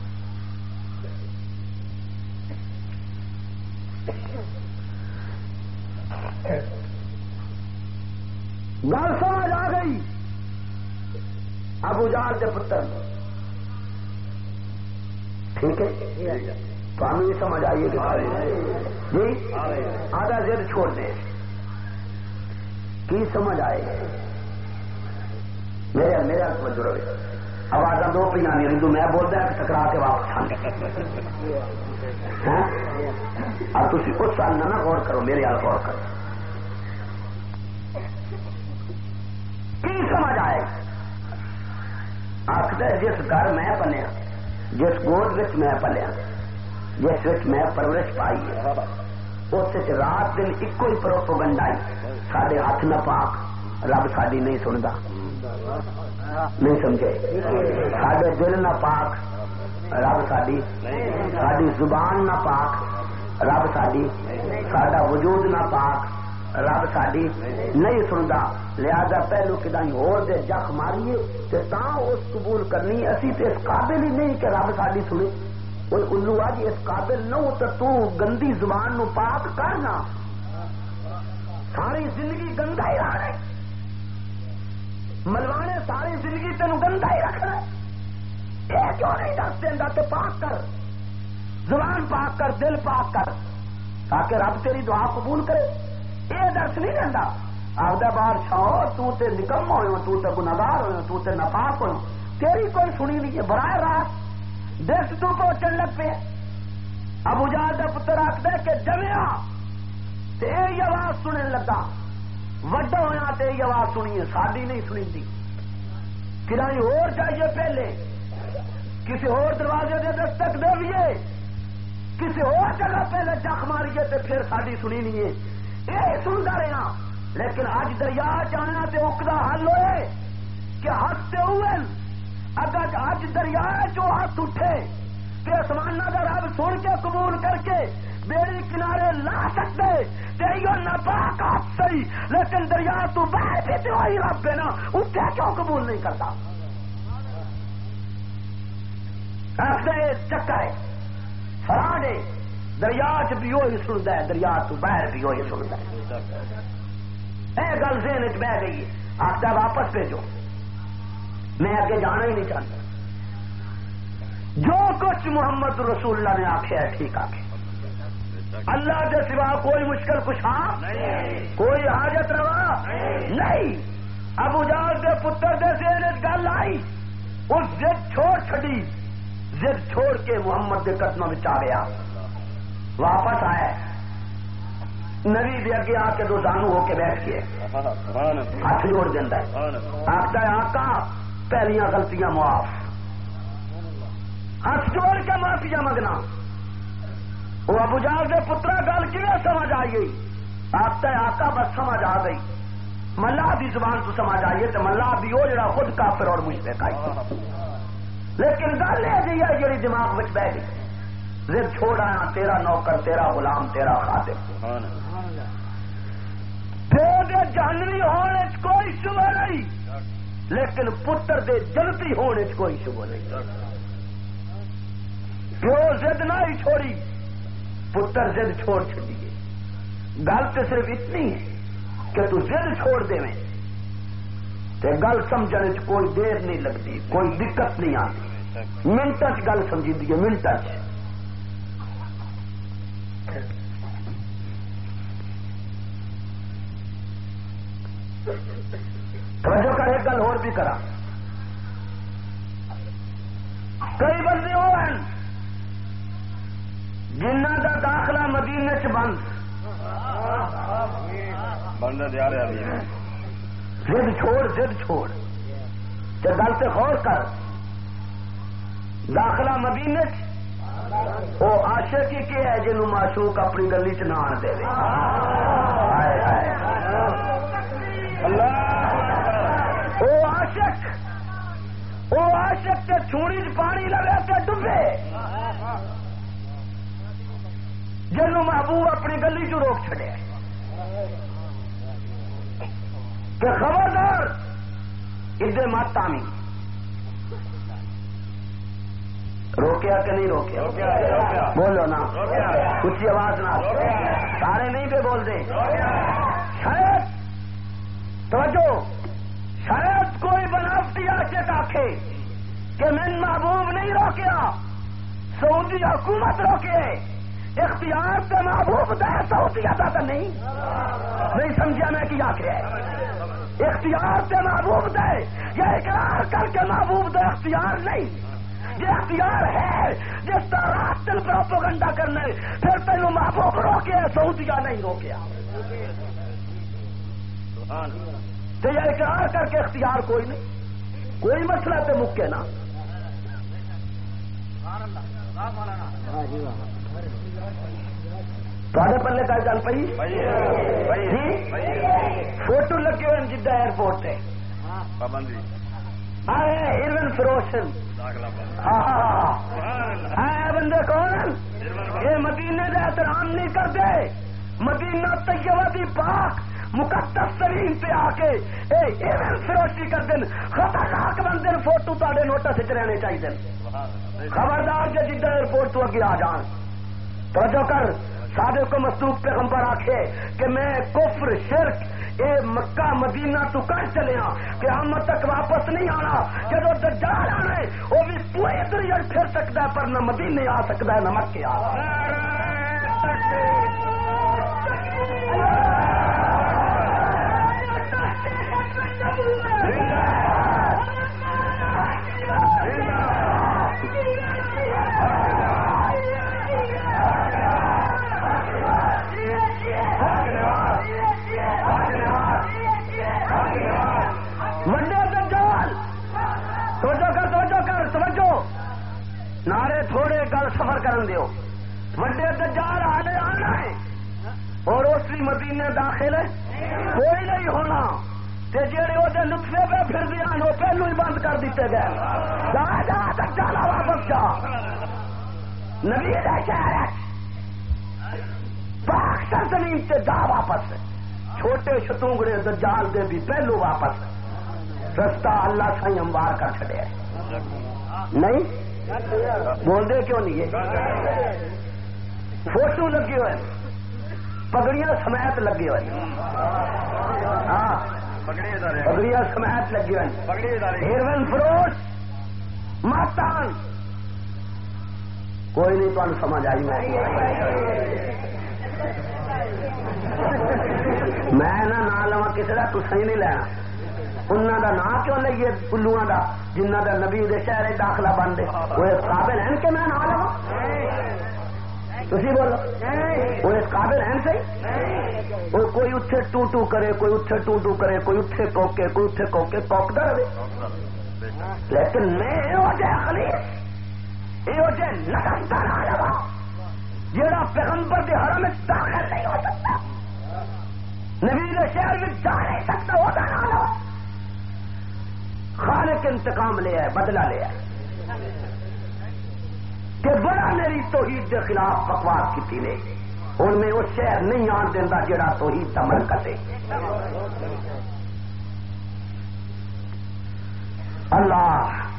گل سمجھ آ گئی ابو جہل کے پتر ٹھیک ہے تو ہمیں یہ سمجھ آئیے کہ جی آدھا ضد چھوڑ دے کی سمجھ آئے میرے میرا توجہ رہے آواز دو پہ آنی رہی تو میں بولتا ہے کہ ٹکرا کے واپس اب تھی اس سال نہ غور کرو میرے حال غور کرو کی سمجھ آئے آخر جس گھر میں پلیا جس گود وچ میں پلیا جس وچ میں پرورش پائی ہے اس رات دن ایکو ہی پروپیگنڈا آئی سارے ہاتھ نہ پاک رب ساری نہیں سنتا نہیں سمجھے سارے دل نہ پاک رب ساری ساری زبان نہ پاک رب ساری سارا وجود نہ پاک رب ساری نہیں سنتا لہذا پہلو کدائی اور دے جخ ماریے تے تاں اس قبول کرنی اسی تے اس قابل ہی نہیں کہ رب ساری سنے کوئی الو آ جی اس قابل نہ ہو تو تو گندی زبان نو پاک کرنا ساری زندگی گندا ہی رہنا ملوانے ساری زندگی تینوں گندا ہی رکھنا یہ کیوں نہیں دس دینا تو پاک کر زبان پاک کر دل پاک کر تاکہ رب تیری دعا قبول کرے. یہ درس نہیں دینا آخر بادشاہ تو تے نکم ہوئے تو تے گناہگار ہوئے تو تے ناپاک ہوئے تیری کوئی سنی نہیں ہے براہ راست دس تو پہنچن لگ پہ. ابو جہل دا پتر آخر کہ جمیا تے یہ آواز سننے لگا وڈا ہوا تے یہ آواز سنی ہے ساری نہیں سنی تھی کرائی اور چاہیے پہلے کسی اور دروازے دے دستک دیویے کسی اور جگہ پہلے چک ماریے تے پھر ساری سنی نہیں ہے یہ سنتا رہا. لیکن اج دریا چاہنا تے اکدا حل ہوئے کہ ہاتھ ہوئے اگر اج دریا چو ہاتھ اٹھے کہ آسمان کا رب سن کے قبول کر کے بیڑی کنارے لا سکتے تے یہ ناپاک ہاتھ صحیح لیکن دریا تو باہر بھی تو وہی رب ہے نا اٹھے کیوں قبول نہیں کرتا. چکر ہے فراڈ ہے دریا چ بھی وہی سنتا ہے دریا تو باہر بھی وہی سنتا ہے. یہ گل ذہن چ بہ گئی ہے آخر واپس بھیجو میں اگے جانا ہی نہیں چاہتا. جو کچھ محمد رسول اللہ نے آخیا ہے ٹھیک آخے اللہ کے سوا کوئی مشکل کشا کوئی حاجت روا نہیں. ابو جہل کے پتر دے ذہن گل آئی اس ضد چھوڑ چھڑی ضد چھوڑ کے محمد کے قدموں میں آ گیا واپس آیا نبی دے اگے آ کے دو دانو ہو کے بیٹھ گئے ہاتھ جوڑ دینا آخر ہے آقا پہلیاں غلطیاں معاف ہاتھ جوڑ کے معافیا منگنا. وہ ابو جہل کے پترا گل کیوں سمجھ آئی گئی آخر ہے آقا بس سمجھ آ گئی ملا دی زبان تو سمجھ آئیے تو ملا بھی ہو جڑا خود کافر اور مشرک آئی لیکن گل یہ جی ہے جی دماغ میں بہ گئی ضد چھوڑ آیا تیرا نوکر تیرا غلام تیرا خادم پیو دے جہنمی ہونے کوئی شبہ نہیں لیکن پتر دے جنتی ہونے کوئی شبہ نہیں. پیو ضد نہ ہی چھوڑی پتر ضد چھوڑ چڑیے. گل تو صرف اتنی ہے کہ تو ضد چھوڑ دے میں تے گل سمجھنے چ کوئی دیر نہیں لگتی کوئی دقت نہیں آتی منٹ چ گل سمجھی دی ہے منٹ چ. توجہ کر ایک گل اور بھی کرا. کئی بندے وہ ہیں جنہ کا داخلہ مدینے چ بند بندہ دیا رہا ضد چھوڑ ضد چھوڑ تے گل سے غور کر. داخلہ مدینے چ وہ عاشق ہی کہ ہے جنہوں معشوق اپنی گلی چ نہ آن دے. وہ عاشق وہ عاشق تے چھوڑی چ پانی لگے تے ڈبے جنوں محبوب اپنی گلی چ روک چھڑے کہ خبردار ادے مت آمی. روکیا کہ نہیں روکیا؟ بولو نا اچھی آواز نہ. سارے نہیں پہ بول دیں. شاید توجہ شاید کوئی بناوٹی عاشق آکھے کہ من محبوب نہیں روکیا سعودی حکومت روکے اختیار سے محبوب دے سعودی ادا تو نہیں نہیں سمجھا میں کیا کہ اختیار سے محبوب دے یہ اقرار کر کے محبوب دے اختیار نہیں. یہ اختیار ہے جس طرح دل پروپیگنڈا کرنے پھر تینوں محبوب روکے سعودیہ نہیں روکیا. تو یہ اقرار کر کے اختیار کوئی نہیں. کوئی مسئلہ تو مکے نا. تھوڑے پلے کا گل پی فوٹو لگے ہوئے جدہ ایئرپورٹ سے پابندی آئے ایرون فروشن آئے بندے کون یہ مدینے کا احترام نہیں کرتے. مدینہ طیبہ دی پاک مقدس ترین پہ آ کے ایون فروشی کر دیں. خطرناک بندے فوٹو تے نوٹس رہنے چاہیے. خبردار جو جدہ ایئرپورٹ تو اگے آ جان. توجہ کر صادق کو مصدوق پیغمبر آکھے کہ میں کفر شرک اے مکہ مدینہ تو کر چلے ہاں کہ قیامت تک واپس نہیں آنا. جب دجال آنا ہے وہ بھی پورے دریا پھر سکتا ہے پر نہ مدینے آ سکتا ہے نہ مکے آ سکتا وڈے دجال. توجہ کر توجہ کر توجہ نعرے تھوڑے گل سفر کرن دیو. وڈے دجال آنے آنا ہے اور اسی مدینے داخل ہے کوئی نہیں ہونا. جڑے وہ نسخے پہ پھر دیا وہ پہلو ہی بند کر دیتے گئے. جا جا دجال واپس جا. نبی دے شہر پاک سرزمین سے جا واپس. چھوٹے شتونگڑے دجال دے بھی پہلو واپس. رستہ اللہ سائی ہموار کر چھڑے نہیں بول دے کیوں نہیں ہے. فوٹو لگے ہوئے پگڑیاں سمیت لگے ہوئے. ہاں پگڑیاں سمیت لگے ہوئے. ہیروین فروش ماتان کوئی نہیں تو سمجھ آئی. میں نہ لوا کسی کا تو صحیح نہیں لینا. انہوں کا نام کیوں لئیے الوؤں کا جنہ کا نبی دے شہر داخلہ بنتے وہ اس قابل ہیں کہ میں نہ لوا. تھی بولو وہ اس قابل ہیں صحیح. وہ کوئی اتھے ٹو ٹو کرے کوئی اتھے ٹو ٹو کرے کوئی اتھے کوکے کوئی اتھے کوکے کوکتا رہے. لیکن میں یہ جہ خلیف یہ جہ نقصہ نہ لوا جہاں پیغمبر کے حرم میں داخل نہیں ہو سکتا نبی کے شہر میں جا نہیں سکتا ہوتا نہ لوا. خالق انتقام لے آئے بدلہ لے آئے کہ بڑا میری توحید کے خلاف بکواس کی نے ان میں وہ شہر نہیں آن دینا جڑا توحید کا مرکز ہے. اللہ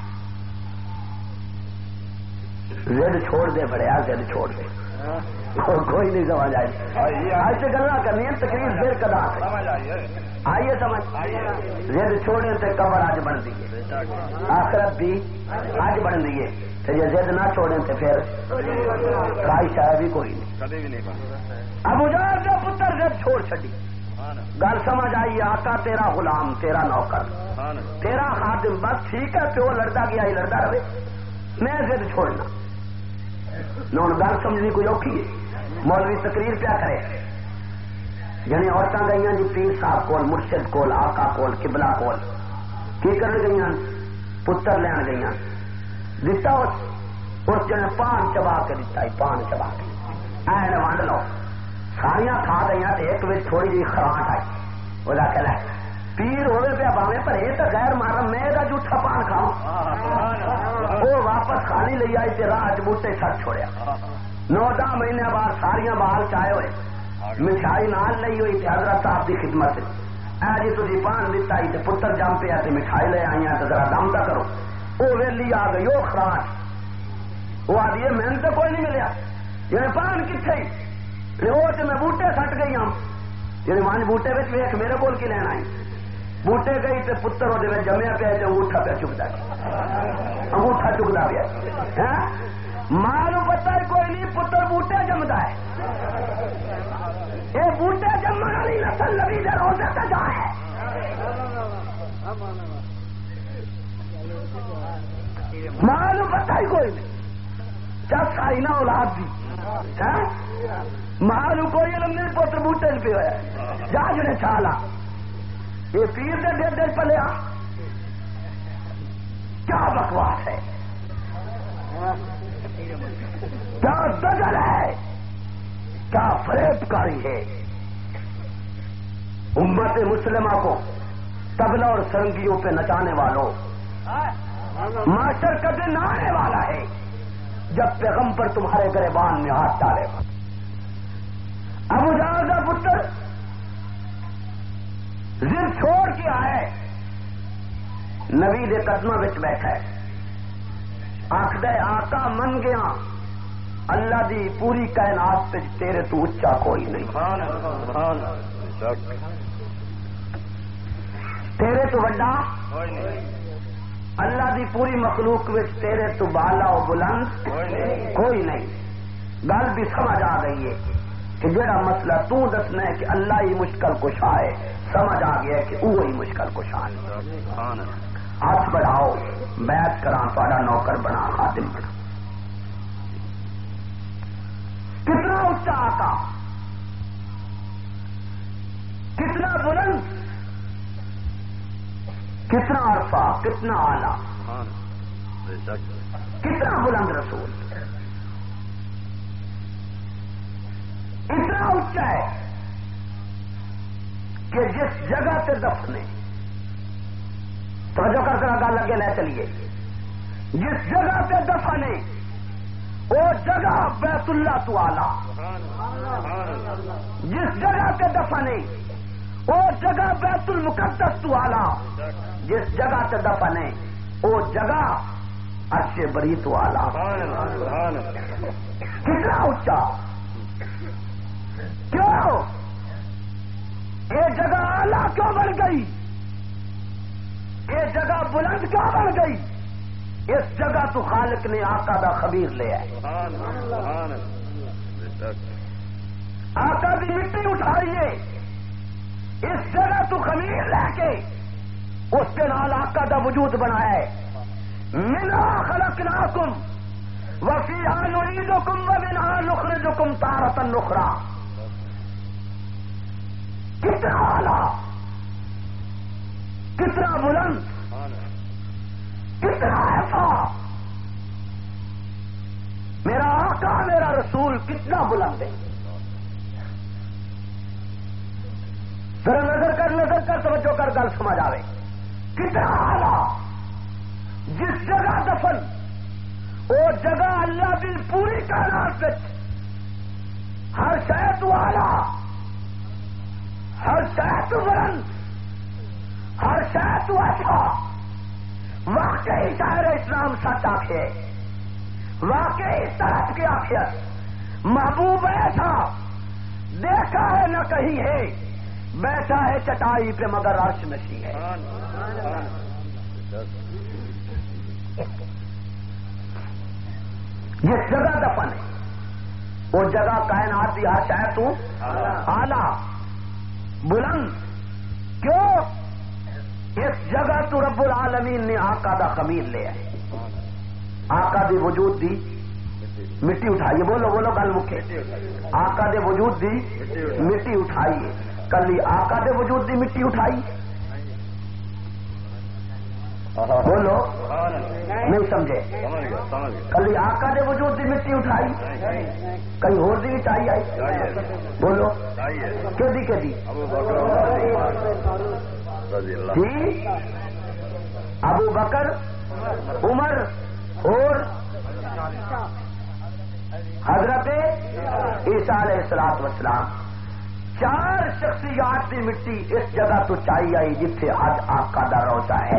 زد چھوڑ دے بڑے زد چھوڑ دے کوئی نہیں سمجھ آئی. ایسے گلا کرنی ہے تقریر پھر کدا آئیے سمجھ. زد چھوڑے تو قبر اج بن دی آخرت بھی اج بن دی ہے. جی زد نہ چھوڑے تو پھر خواہش ہے بھی کوئی نہیں. ابو جہل کا پتر زد چھوڑ چڈی گل سمجھ آئی؟ آقا تیرا غلام، تیرا نوکر، تیرا خادم، بس ٹھیک ہے، پیو لڑتا گیا ہی لڑتا رہے، میں ضد چھوڑنا نون گل سمجھنی کوئی اوکھی ہے؟ مولوی تقریر پیا کرے، یعنی عورتیں گئی جی پیر صاحب کول، مرشد کول، آقا کول، قبلہ کول، کی کرن گئی؟ پتر لین گئی، دتا اس جنے پان چبا کے دتا ہی، پان چبا کے این ونڈ لو، ساریاں کھا گئی، ایک بچ تھوڑی جی خراٹ آئی، وہ کہ پیر ہوئے پیا باوے پر یہ تو غیر محرم، میں دا جھوٹا پان کھاؤں، وہ واپس خالی لے آئی تے راہ بوٹے سٹ چھوڑیا، نو دہ مہینے بعد ساریاں بال چائے ہوئے، مٹھائی نال لئی ہوئی تھی حضرت صاحب کی خدمت، اے جی تھی پان دتا ہی تے پتر جم پیا تے مٹھائی لے آئی ہیں تو ذرا دم تا کرو، وہ ویلی آ گئی، وہ خراٹ، وہ آدھی میں تو کوئی نہیں ملیا، یہ پان کتنے وہ تو میں بوٹے سٹ گئی ہوں، جی مان بوٹے میں ویخ میرے کول کی لینا آئی، بوٹے گئی تو پتر وہ جمیا پیا تو انگوٹھا پیا چکتا، انگوٹھا چکتا پیا، ماں نو پتا ہے کوئی نہیں، پتر بوٹے جمدا ہے، یہ بوٹے جمن والی نسل نبی دے روزے تے جا ہے، ماں نو پتا ہی کوئی نہیں، چس آئی نہ اولاد دی، ماں نو کوئی علم نہیں، پتر بوٹے پہ ہوا جا جڑے چھالا، یہ پیر دے دل دل پلیا، کیا بکواس ہے، کیا دجل ہے، کیا فریب کاری ہے، امت مسلمہ کو تبلا اور سرنگیوں پہ نچانے والوں، معاشر کا دن آنے والا ہے جب پیغمبر تمہارے گریبان میں ہاتھ ڈالے گا۔ ابو جہل کا پتر ضد چھوڑ کے آئے، نبی دے قدموں وچ بیٹھا ہے، آخد آقا من گیا، اللہ دی پوری کائنات تے تیرے تو اچا کوئی نہیں، تیرے تو وڈا اللہ دی پوری مخلوق وچ تیرے تو بالا و بلند کوئی نہیں، گل بھی سمجھ آ گئی ہے کہ جڑا مسئلہ تو دسنا ہے کہ اللہ ہی مشکل کشا ہے، سمجھ آ گیا کہ وہی مشکل کشا ہے، ہاتھ بڑھاؤ، بیعت کراں، تہاڈا نوکر بنا، خادم بنا۔ کتنا اچا آقا، کتنا بلند، کتنا عرفہ، کتنا آلہ، کتنا بلند رسول، اتنا اچا ہے کہ جس جگہ سے دفنے، توجہ کر کر گل لگے لے چلیے، جس جگہ سے دفنے وہ جگہ بیت اللہ تو آلہ، جس جگہ سے دفنے وہ جگہ بیت المقدس تو آلہ، جس جگہ سے دفنے وہ جگہ عرش بری تو آلہ، کتنا اچا، کیوں یہ جگہ آلہ کیوں بن گئی، یہ جگہ بلند کیوں بن گئی، اس جگہ تو خالق نے آقا دا خبیر لے آئے، آقا دی مٹی اٹھائیے، اس جگہ تو خمیر لے کے اس کے نال آقا دا وجود بنایا ہے، منہا خلقناکم وفیہا نعیدکم ومنہا نخرجکم تارۃ اخری، کتنا اعلیٰ، کتنا بلند، کتنا ایسا، میرا آقا میرا رسول کتنا بلند ہے، ذرا نظر کر نظر کر توجہ کر گل سمجھ آئے، کتنا اعلیٰ، جس جگہ دفن وہ جگہ اللہ دی پوری کائنات وچ ہر شے تو اعلیٰ، ہر شے تو بلند، ہر شے تو اچھا، واقعی شاعر اسلام سچ آخے، واقعی طرف کی آخیت، محبوب ایسا دیکھا ہے نہ کہیں ہے، بیٹھا ہے چٹائی پہ مگر عرش نشی ہے، جس جگہ دفن ہے وہ جگہ کائنات دی ہر شے تو اعلیٰ، بلند کیوں؟ اس جگہ تو رب العالمین نے آقا دا خمیر لے آئے، آقا دے وجود دی مٹی اٹھائیے، بولو بولو گل مکے، آقا دے وجود دی مٹی اٹھائیے، کلی آقا دے وجود دی مٹی اٹھائی، بولو نہیں سمجھے، کلی آقا دے وجود دی مٹی اٹھائی، کہیں اور دی اٹھائی آئی، بولو کہ دی کہ دی جی ابو بکر عمر اور حضرت عیسیٰ علیہ الصلوۃ والسلام، چار شخصیات کی مٹی اس جگہ تو چاہیے آئی جتھے اج آقا دا روضہ ہے،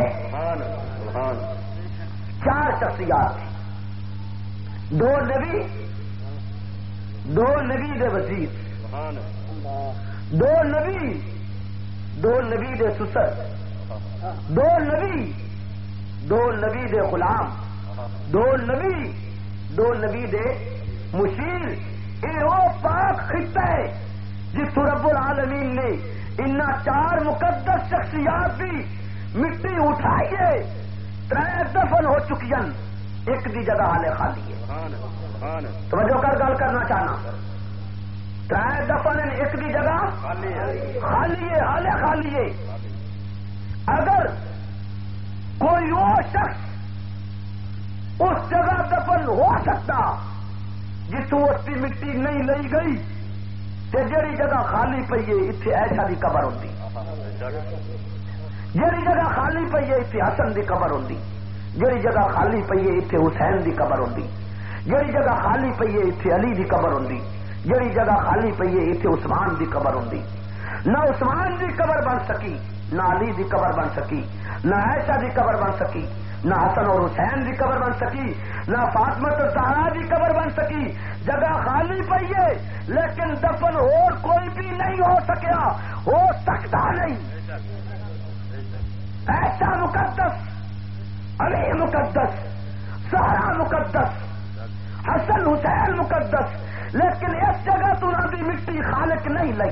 چار شخصیات، دو نبی، دو نبی دے وزیر، دو نبی، دو نبی دے سسر، دو نبی، دو نبی دے غلام، دو نبی، دو نبی دے مشیر، یہ وہ پاک خطہ ہے جتوں رب العالمین نے ان چار مقدس شخصیات کی مٹی اٹھائیے، تر دفن ہو چکی، ایک دی جگہ حالے خالی ہے، توجہ کر گل کرنا چاہنا، تر دفن ایک دی جگہ خالی ہے، حالے خالی ہے، اگر کوئی اور شخص اس جگہ دفن ہو سکتا جتوں اس کی مٹی نہیں لئی گئی تے جڑی جگہ خالی پئی ہے اتنے عائشہ دی قبر ہوندی، جڑی جگہ خالی پئی ہے اتنے حسن دی قبر ہوندی، جڑی جگہ خالی پئی ہے اتنے حسین دی قبر ہوندی، جڑی جگہ خالی پئی ہے اتنے علی دی قبر ہوندی، جڑی جگہ خالی پئی ہے اتنے عثمان دی قبر ہوندی، نہ عثمان دی قبر بن سکی، نہ علی دی قبر بن سکی، نہ عائشہ دی قبر بن سکی، نہ حسن اور حسین دی قبر بن سکی، نہ فاطمہ الزہرا دی قبر بن سکی، جگہ خالی پئی ہے لیکن دفن اور کوئی بھی نہیں ہو سکیا، ہو سکتا نہیں، ایسا مقدس، علی مقدس، زہرا مقدس، حسن حسین مقدس، لیکن اس جگہ تو نہ دی مٹی خالق نہیں لئی،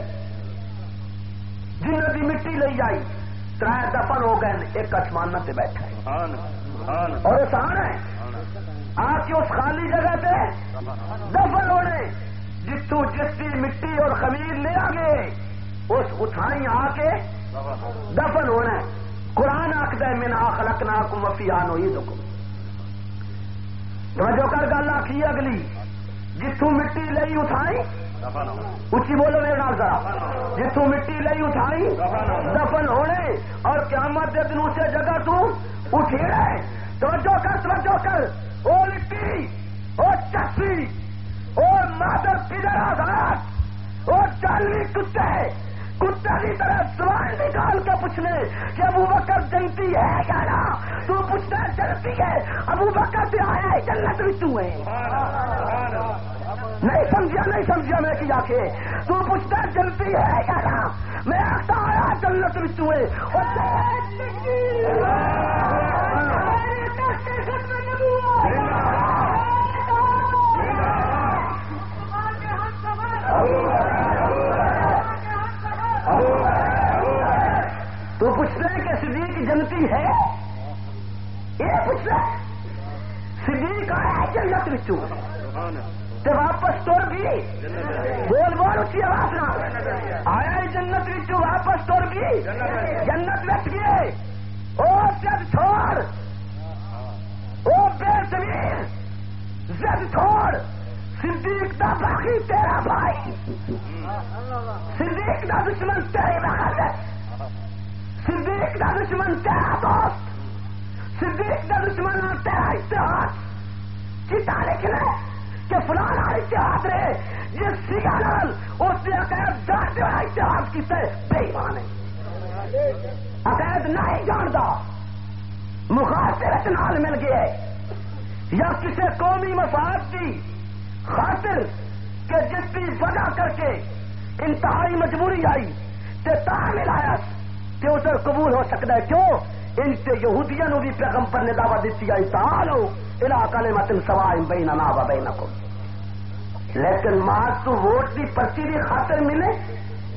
جنہ دی مٹی لئی آئی تر دفن ہو گئے، ایک آسمان تے بیٹھا ہے اور اس آنا ہے آ کے اس خالی جگہ تے دفن ہونے، جتوں جس کی مٹی اور خمیر لے آگے اس اٹھائی آ کے دفن ہونا ہے۔ قرآن آخر منہا خلقناکم وفیہا نعیدکم، توجہ کر گل آخی اگلی، جتوں مٹی لئی اٹھائی، اچھی بولو میرے نال ذرا، جتوں مٹی لئی اٹھائی دفن ہونے اور قیامت کے دن اسے جگہ تو اٹھی رہے، توجہ کر توجہ کر، او مٹی، او چکی، او مادر پدر آزاد، او جعلی کتے، کتے کی طرح سوال نکال کے پوچھنے کہ ابو بکر جنتی ہے کیا نا، تو پوچھتا ہے جنتی ہے، ابو بکر سے آیا ہے جنت وچوں ہے، نہیں سمجھا نہیں سمجھا میں کیا کہ تو پوچھتا ہے جنتی ہے کیا نا، میں آتا آیا جنت وچوں ہے، تو پوچھتے ہیں کہ صدیق جنتی ہے، یہ پوچھتا ہے صدیق آیا ہے جنت وچوں تے واپس تر بھی، بول بول اچھی آواز نہ، آیا ہے جنت وچوں واپس تر بھی، جنت وچ گئے، او زد چھوڑ، او بے زمین زد چھوڑ، صدیق دا باقی تیرا بھائی، صدیق دا دشمن تیری بغاوت، صدیق دا دشمن تیرا دوست، صدیق دا دشمن تیرا اتحاد، چیتا لکھنا کہ فلان آئی اتحاد رہے جس سیگا نال اس نے عقائد جانتے والا اتحاد کیتا ہے، بے ایمان ہے، عقائد نہیں جانتا، مخاطرت نال مل گیا ہے یا کسی قومی مفاد کی خاطر کہ جس کی وجہ کر کے انتہائی مجبوری آئی تے تعمیل آیا کہ اسے قبول ہو سکتا ہے، کیوں ان سے یہودیاں نو بھی پیغمبر نے دعوت دیتی آئی تعالو الی کلمۃ سواء بیننا و بینکم، لیکن ماں تو ووٹ کی پرچی کی خاطر ملے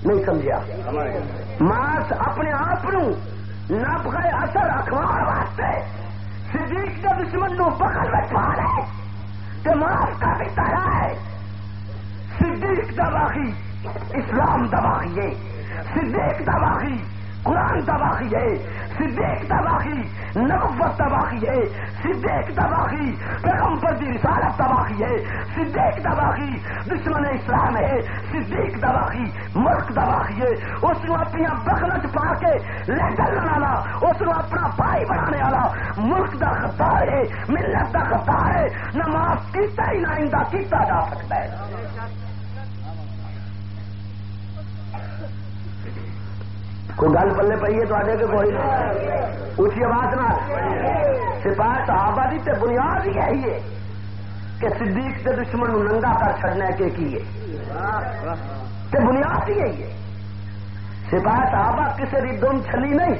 نہیں سمجھا؟ ماس اپنے آپ نب گئے اثر اخبار واسطے صدیق کے دشمن نو بغل میں پا رہے کہ معاف کا بھی طرح ہے. صدیق دباغی اسلام دباغی ہے، صدیق دباغی قرآن دباغی ہے، صدیق دباغی نبوت دباغی ہے، صدیق دباغی پیغمبر دی رسالت دباغی ہے، صدیق دباغی دشمن اسلام ہے، صدیق دباغی ملک دباغی ہے. اس کو اپنی بخلت پا کے لے چلنے والا، اس کو اپنا بھائی بنانے والا ملک دا غدار ہے، ملت دا غدار ہے. نہ معاف کیتا ہی نہ آئندہ کیتا جا سکتا ہے. کوئی گل پلے پی ہے تے کہ کوئی اونچی آواز نہ سپاہ صحابہ دی تے بنیاد ہی یہی ہے کہ صدیق کے دشمن نو ننگا کر چڑنا کہ کی ہے تے بنیاد ہی یہی ہے. سپاہ صحابہ کسی دی دم چھلی نہیں،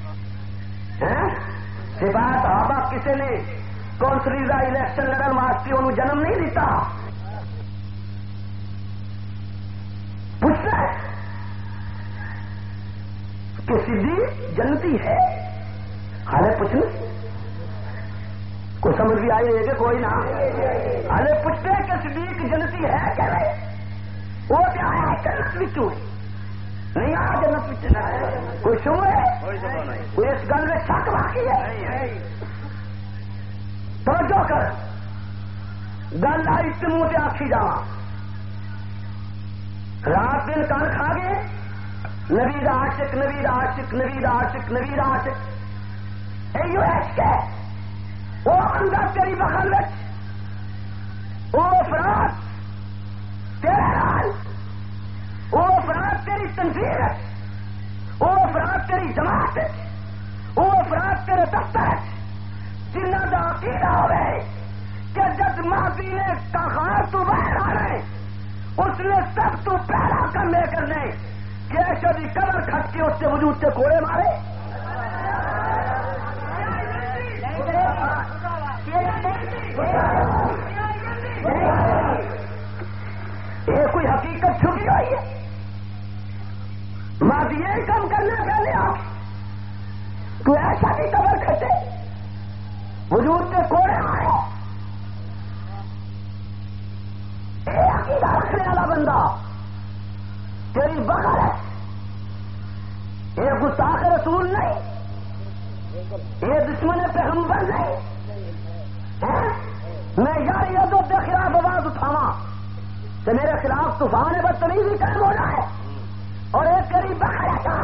سپاہ صحابہ کسی نے کونسلر کا الیکشن لڑن واسطے انہوں جنم نہیں دیتا. پوچھنا کہ صدیق جنتی ہے، حالے پوچھنا کوئی سمجھ بھی آئی ہے کہ کوئی نہ حالے پوچھتے کہ صدیق جنتی ہے کہ نہیں؟ وہ کیا ہے جنت بچوں نہیں آ جنت بچ کوئی شبہ ہے؟ کوئی اس گل میں شک باقی ہے؟ توجہ کر گل آئی تے منہ سے آخی جا رات دن کان کھا گئے نبی دا عاشق نبی دا عاشق نبی دا عاشق نبی دا عاشق ایو عشق ہے. وہ اندر تیری بغل میں وہ افراد تیرے نال، وہ افراد تیری تنظیم، وہ افراد تیری جماعت، وہ افراد تیرے دفتر جنہ دا عقیدہ ہوئے کہ جب ماضی نے کہاں تو باہر آنے اس نے سب تو پہلا کر لے کرنے کہ ایسا بھی قبر کھٹ کے اس کے وجود سے کوڑے مارے. یہ کوئی حقیقت چھپی ہوئی ہے؟ ماضی یہ کام کرنا پہلے آپ تو ایسا بھی قبر کھٹے وجود سے کوڑے مارے. یہ عقیدہ رکھنے والا بندہ تیری بغل ہے، یہ گستاخ رسول نہیں، یہ دشمن پیغمبر نہیں. میں یار یہ کے خلاف آواز اٹھاوا کہ میرے خلاف طوفان بدتمیزی قائم ہو رہا ہے اور ایک تیری بغل ہے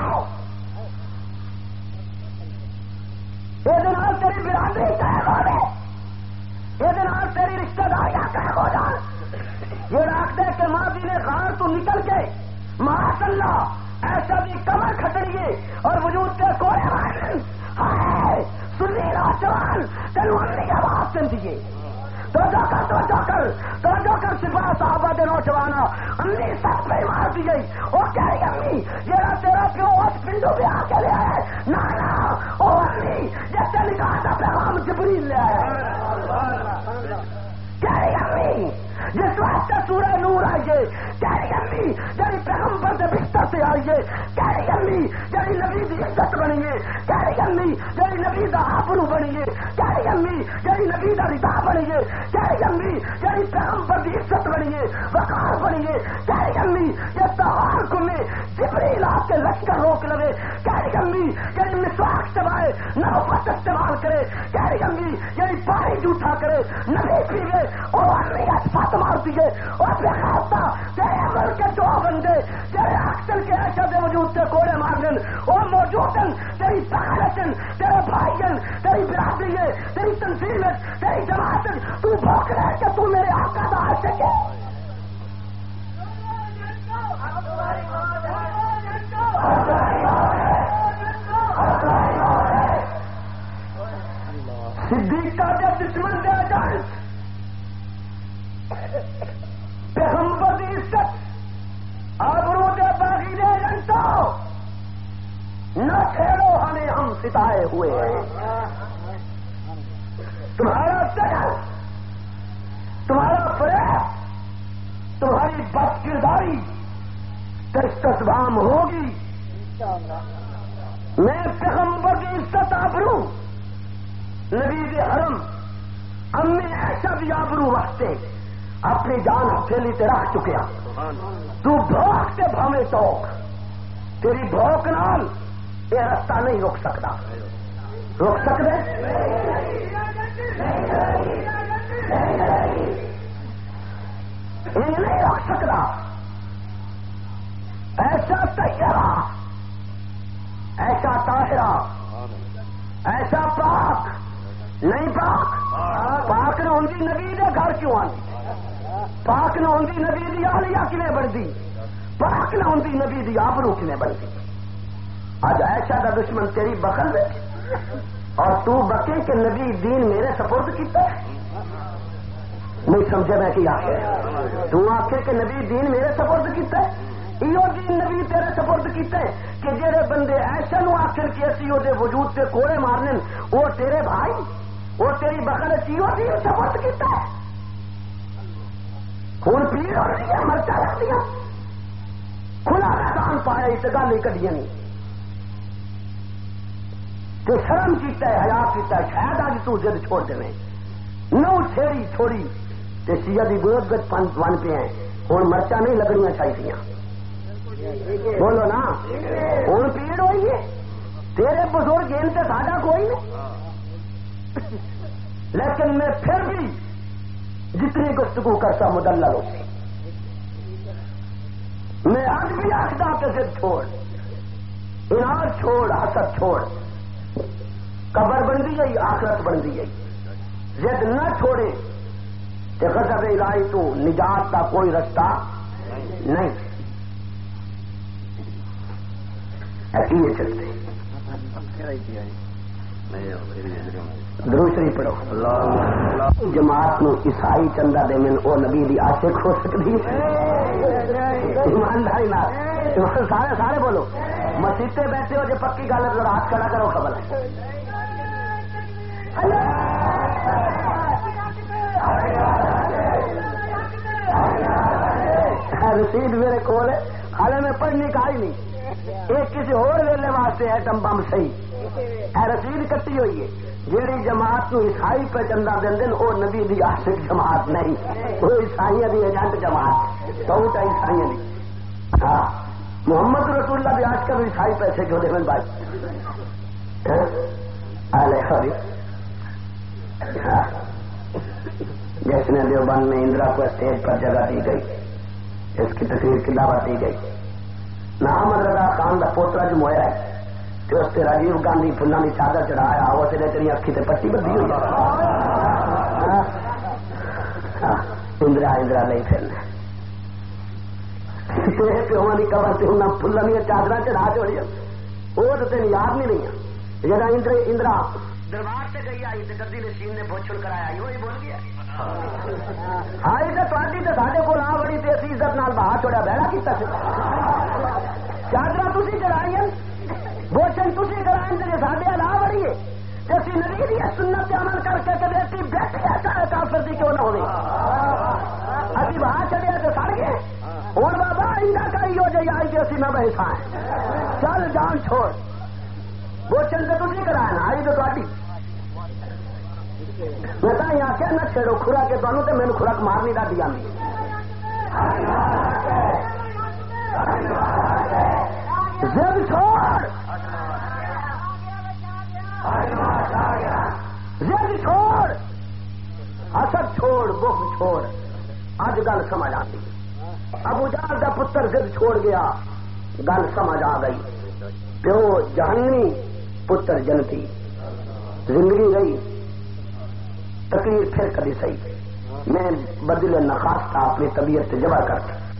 یہ دن تیری برادری قائم ہو گئے، یہ دن تیری رشتہ داریاں قائم ہو جائیں. یہ رکھتے کہ ماضی نے غار تو نکل کے معاذ اللہ ایسا بھی کمر کھٹڑیے اور وجود کے کوڑے مارن ہائے سنی نوجوان تینوں امی آواز دن دیے. توجہ کر توجہ کر توجہ کر سپاہ صحابہ دے نوجوان امی سب پہ مار دی گئی. وہ کہہ رہی امی جیڑا تیرا پیو اس پنڈو بھی آ کے لے آئے نہ نہ وہ امی جیسے نکاح کا پیغام جبریل لے آئے. کہہ رہی امی جس واسطے سورہ نور آئیے، کہہ رہی امی جی پیغمبر کے بستر سے آئیے، کہہ رہی امی جی نبی کی عزت بنی ہے، کہہ رہی امی جی نبی کا آبرو بنی ہے، کہہ رہی امی جی نبی کا رضا بنی ہے، کہہ رہی امی جی پیغمبر کی عزت بنی ہے، وقار بنی ہے، کہہ رہی امی یہ تہوار گھومے جبریل آ کے لشکر روک لوے، کہہ رہی امی جی مسواک چبائے نبوت استعمال کرے، کہہ رہی امی جی پانی جھوٹا کرے نبی پیوے وہ امی اچھا مار دیے. اور بخاطہ تیرے ملک کے دو بندے تیرے اکثر کے ایسے دے وجود سے کوڑے مارن اور موجودن تیری سہارتن تیرے بھائین تیری برادری تیری تنظیم تیری جماعت تو بھوک رہے کہ تو میرے آقا دا عاشق ہے. صدیق کا جب دشمن دے جان پیغمبر کی عزت آبرو دے باغی دے جنتو نہ چھیڑو ہمیں ہم ستائے ہوئے ہیں. تمہارا چہل تمہارا فریب تمہاری بد کرداری تو استسلام ہوگی. میں پیغمبر کی عزت آبرو نبی دے حرم امی ایسا بھی آبرو واسطے اپنی جان ہتھیلی تے رکھ چکیا. تو بھوک تے بھاوے ٹوک تیری بھوک نال یہ رستہ نہیں رک سکتا. رک سکتے یہ نہیں رک سکتا. ایسا طیارہ ایسا طاہرہ ایسا پاک نہیں. پاک پاک نہ ہوندی نبی دے گھر کیوں آندی؟ پاک نہ ہوندی نبی دی آلیا کیویں بنتی؟ پاک نہ ہوندی نبی دی آبرو کیویں بنتی؟ اج ایسا دا دشمن تیری بخل دے اور تو بکے کہ نبی دین میرے سپرد کیتا ہے. نہیں سمجھے میں کی آخر تو آخر کہ نبی دین میرے سپرد کیتا ہے. ایو دین نبی تیرے سپرد کیتا ہے کہ جڑے بندے ایسا نو آخر کی اسی وہ وجود سے کوڑے مارنے وہ تیرے بھائی وہ تیری بخل چیو دین سپرد کیتا ہے. خون پیڑ ہو رہی ہے مرچا رکھ دیا کھلا میدان پایا اس گل ہی کٹی نہیں تو شرم کیتا ہے حیا کیتا ہے. شاید آج تو جد چھوڑ دے نو چھیڑی چھوڑی تے سیا دی گود گد پن بن پہ ہیں. ہوں مرچا نہیں لگنیاں چاہیے. بولو نا ہوں پیڑ ہوئی ہے تیرے بزرگ ان سے ساڈا کوئی نہیں. لیکن میں پھر بھی جتنی گفتگو کرتا مدلل ہوتی میں آج بھی آخدا کہ ضد چھوڑ انعام چھوڑ حسد چھوڑ. قبر بن گئی آخرت بن گئی. ضد نہ چھوڑے کہ غضب الہی تو نجات کا کوئی رستہ نہیں. ایسی یہ چلتے درود شریف پڑھو. جماعت نو عیسائی چندہ دے من او نبی دی عاشق ہو سکتی ایمانداری نال سارے سارے بولو. مسیطے بیٹھے ہو جو پکی گل ہے ہاتھ کھڑا کرو خبر ہے. رسید میرے کول حالے میں پڑھنے کا ہی نہیں. ایک کسی اور ویلے واسطے ایٹم بم صحیح اے رسید کٹی ہوئی ہے. جیڑی جماعت نو عیسائی پہ چندہ دین دن او نبی دی عاشق جماعت نہیں. وہ عیسائیاں دی ایجنٹ جماعت ٹوٹ ہے عیسائیاں دی. ہاں محمد رسول اللہ بھی آج کل عیسائی پیسے جو دے بھائی آلے خری جس نے دیوبند میں اندرا کو اسٹیج پر جگہ دی گئی اس کی تصویر کی دعوت دی گئی. محمد رضا خان کا پوترا جو مویا ہے تو اس سے راجیو گاندھی فلاں کی چادر چڑھایا وہ تیرے تیری اکھی تے پٹی بدھی ہوئی. اندرا اندرا نہیں پھرنا تیرے پیوا کی قبر سے انہیں فلاں دیا چادر چڑھا چڑی وہ تو تین یاد نہیں رہی. جا اندر اندرا دربار سے گئی آئی تو گدی نے سیم نے بوچھل کرایا وہی بول گیا آئی تو تاری تو سارے کو آ بڑی تو اسی عزت نال بہا چھوڑا بہڑا کیا چادر تھی چڑھائی بوچھل تھی کرائیں تو سارے لا بڑی ہے اسی نبی دی سنت عمل کر کے کدی بیٹھے چاہے کافر دی کیوں نہ ہونی ابھی بہا چڑھے تو سڑ گئے. اور بابا انہیں کا ہی ہو جائے آئی کہ اسی میں بحث ہے چل جان چھوڑ بوچھل تو تھی کرایا آئی تو تاری میں تو یہاں کیا نہ چھیڑو خوراک کے تمہیں تو میرے خوراک مارنی کا دیا نہیں. ضد چھوڑ ضد چھوڑ حسد چھوڑ بخل چھوڑ. اج گل سمجھ آتی. ابو جہل دا پتر ضد چھوڑ گیا گل سمجھ آ گئی. پیو جہنمی پتر جنتی زندگی گئی تقریر پھر کبھی صحیح. میں بدل نخواستہ اپنی طبیعت سے جبر کر کے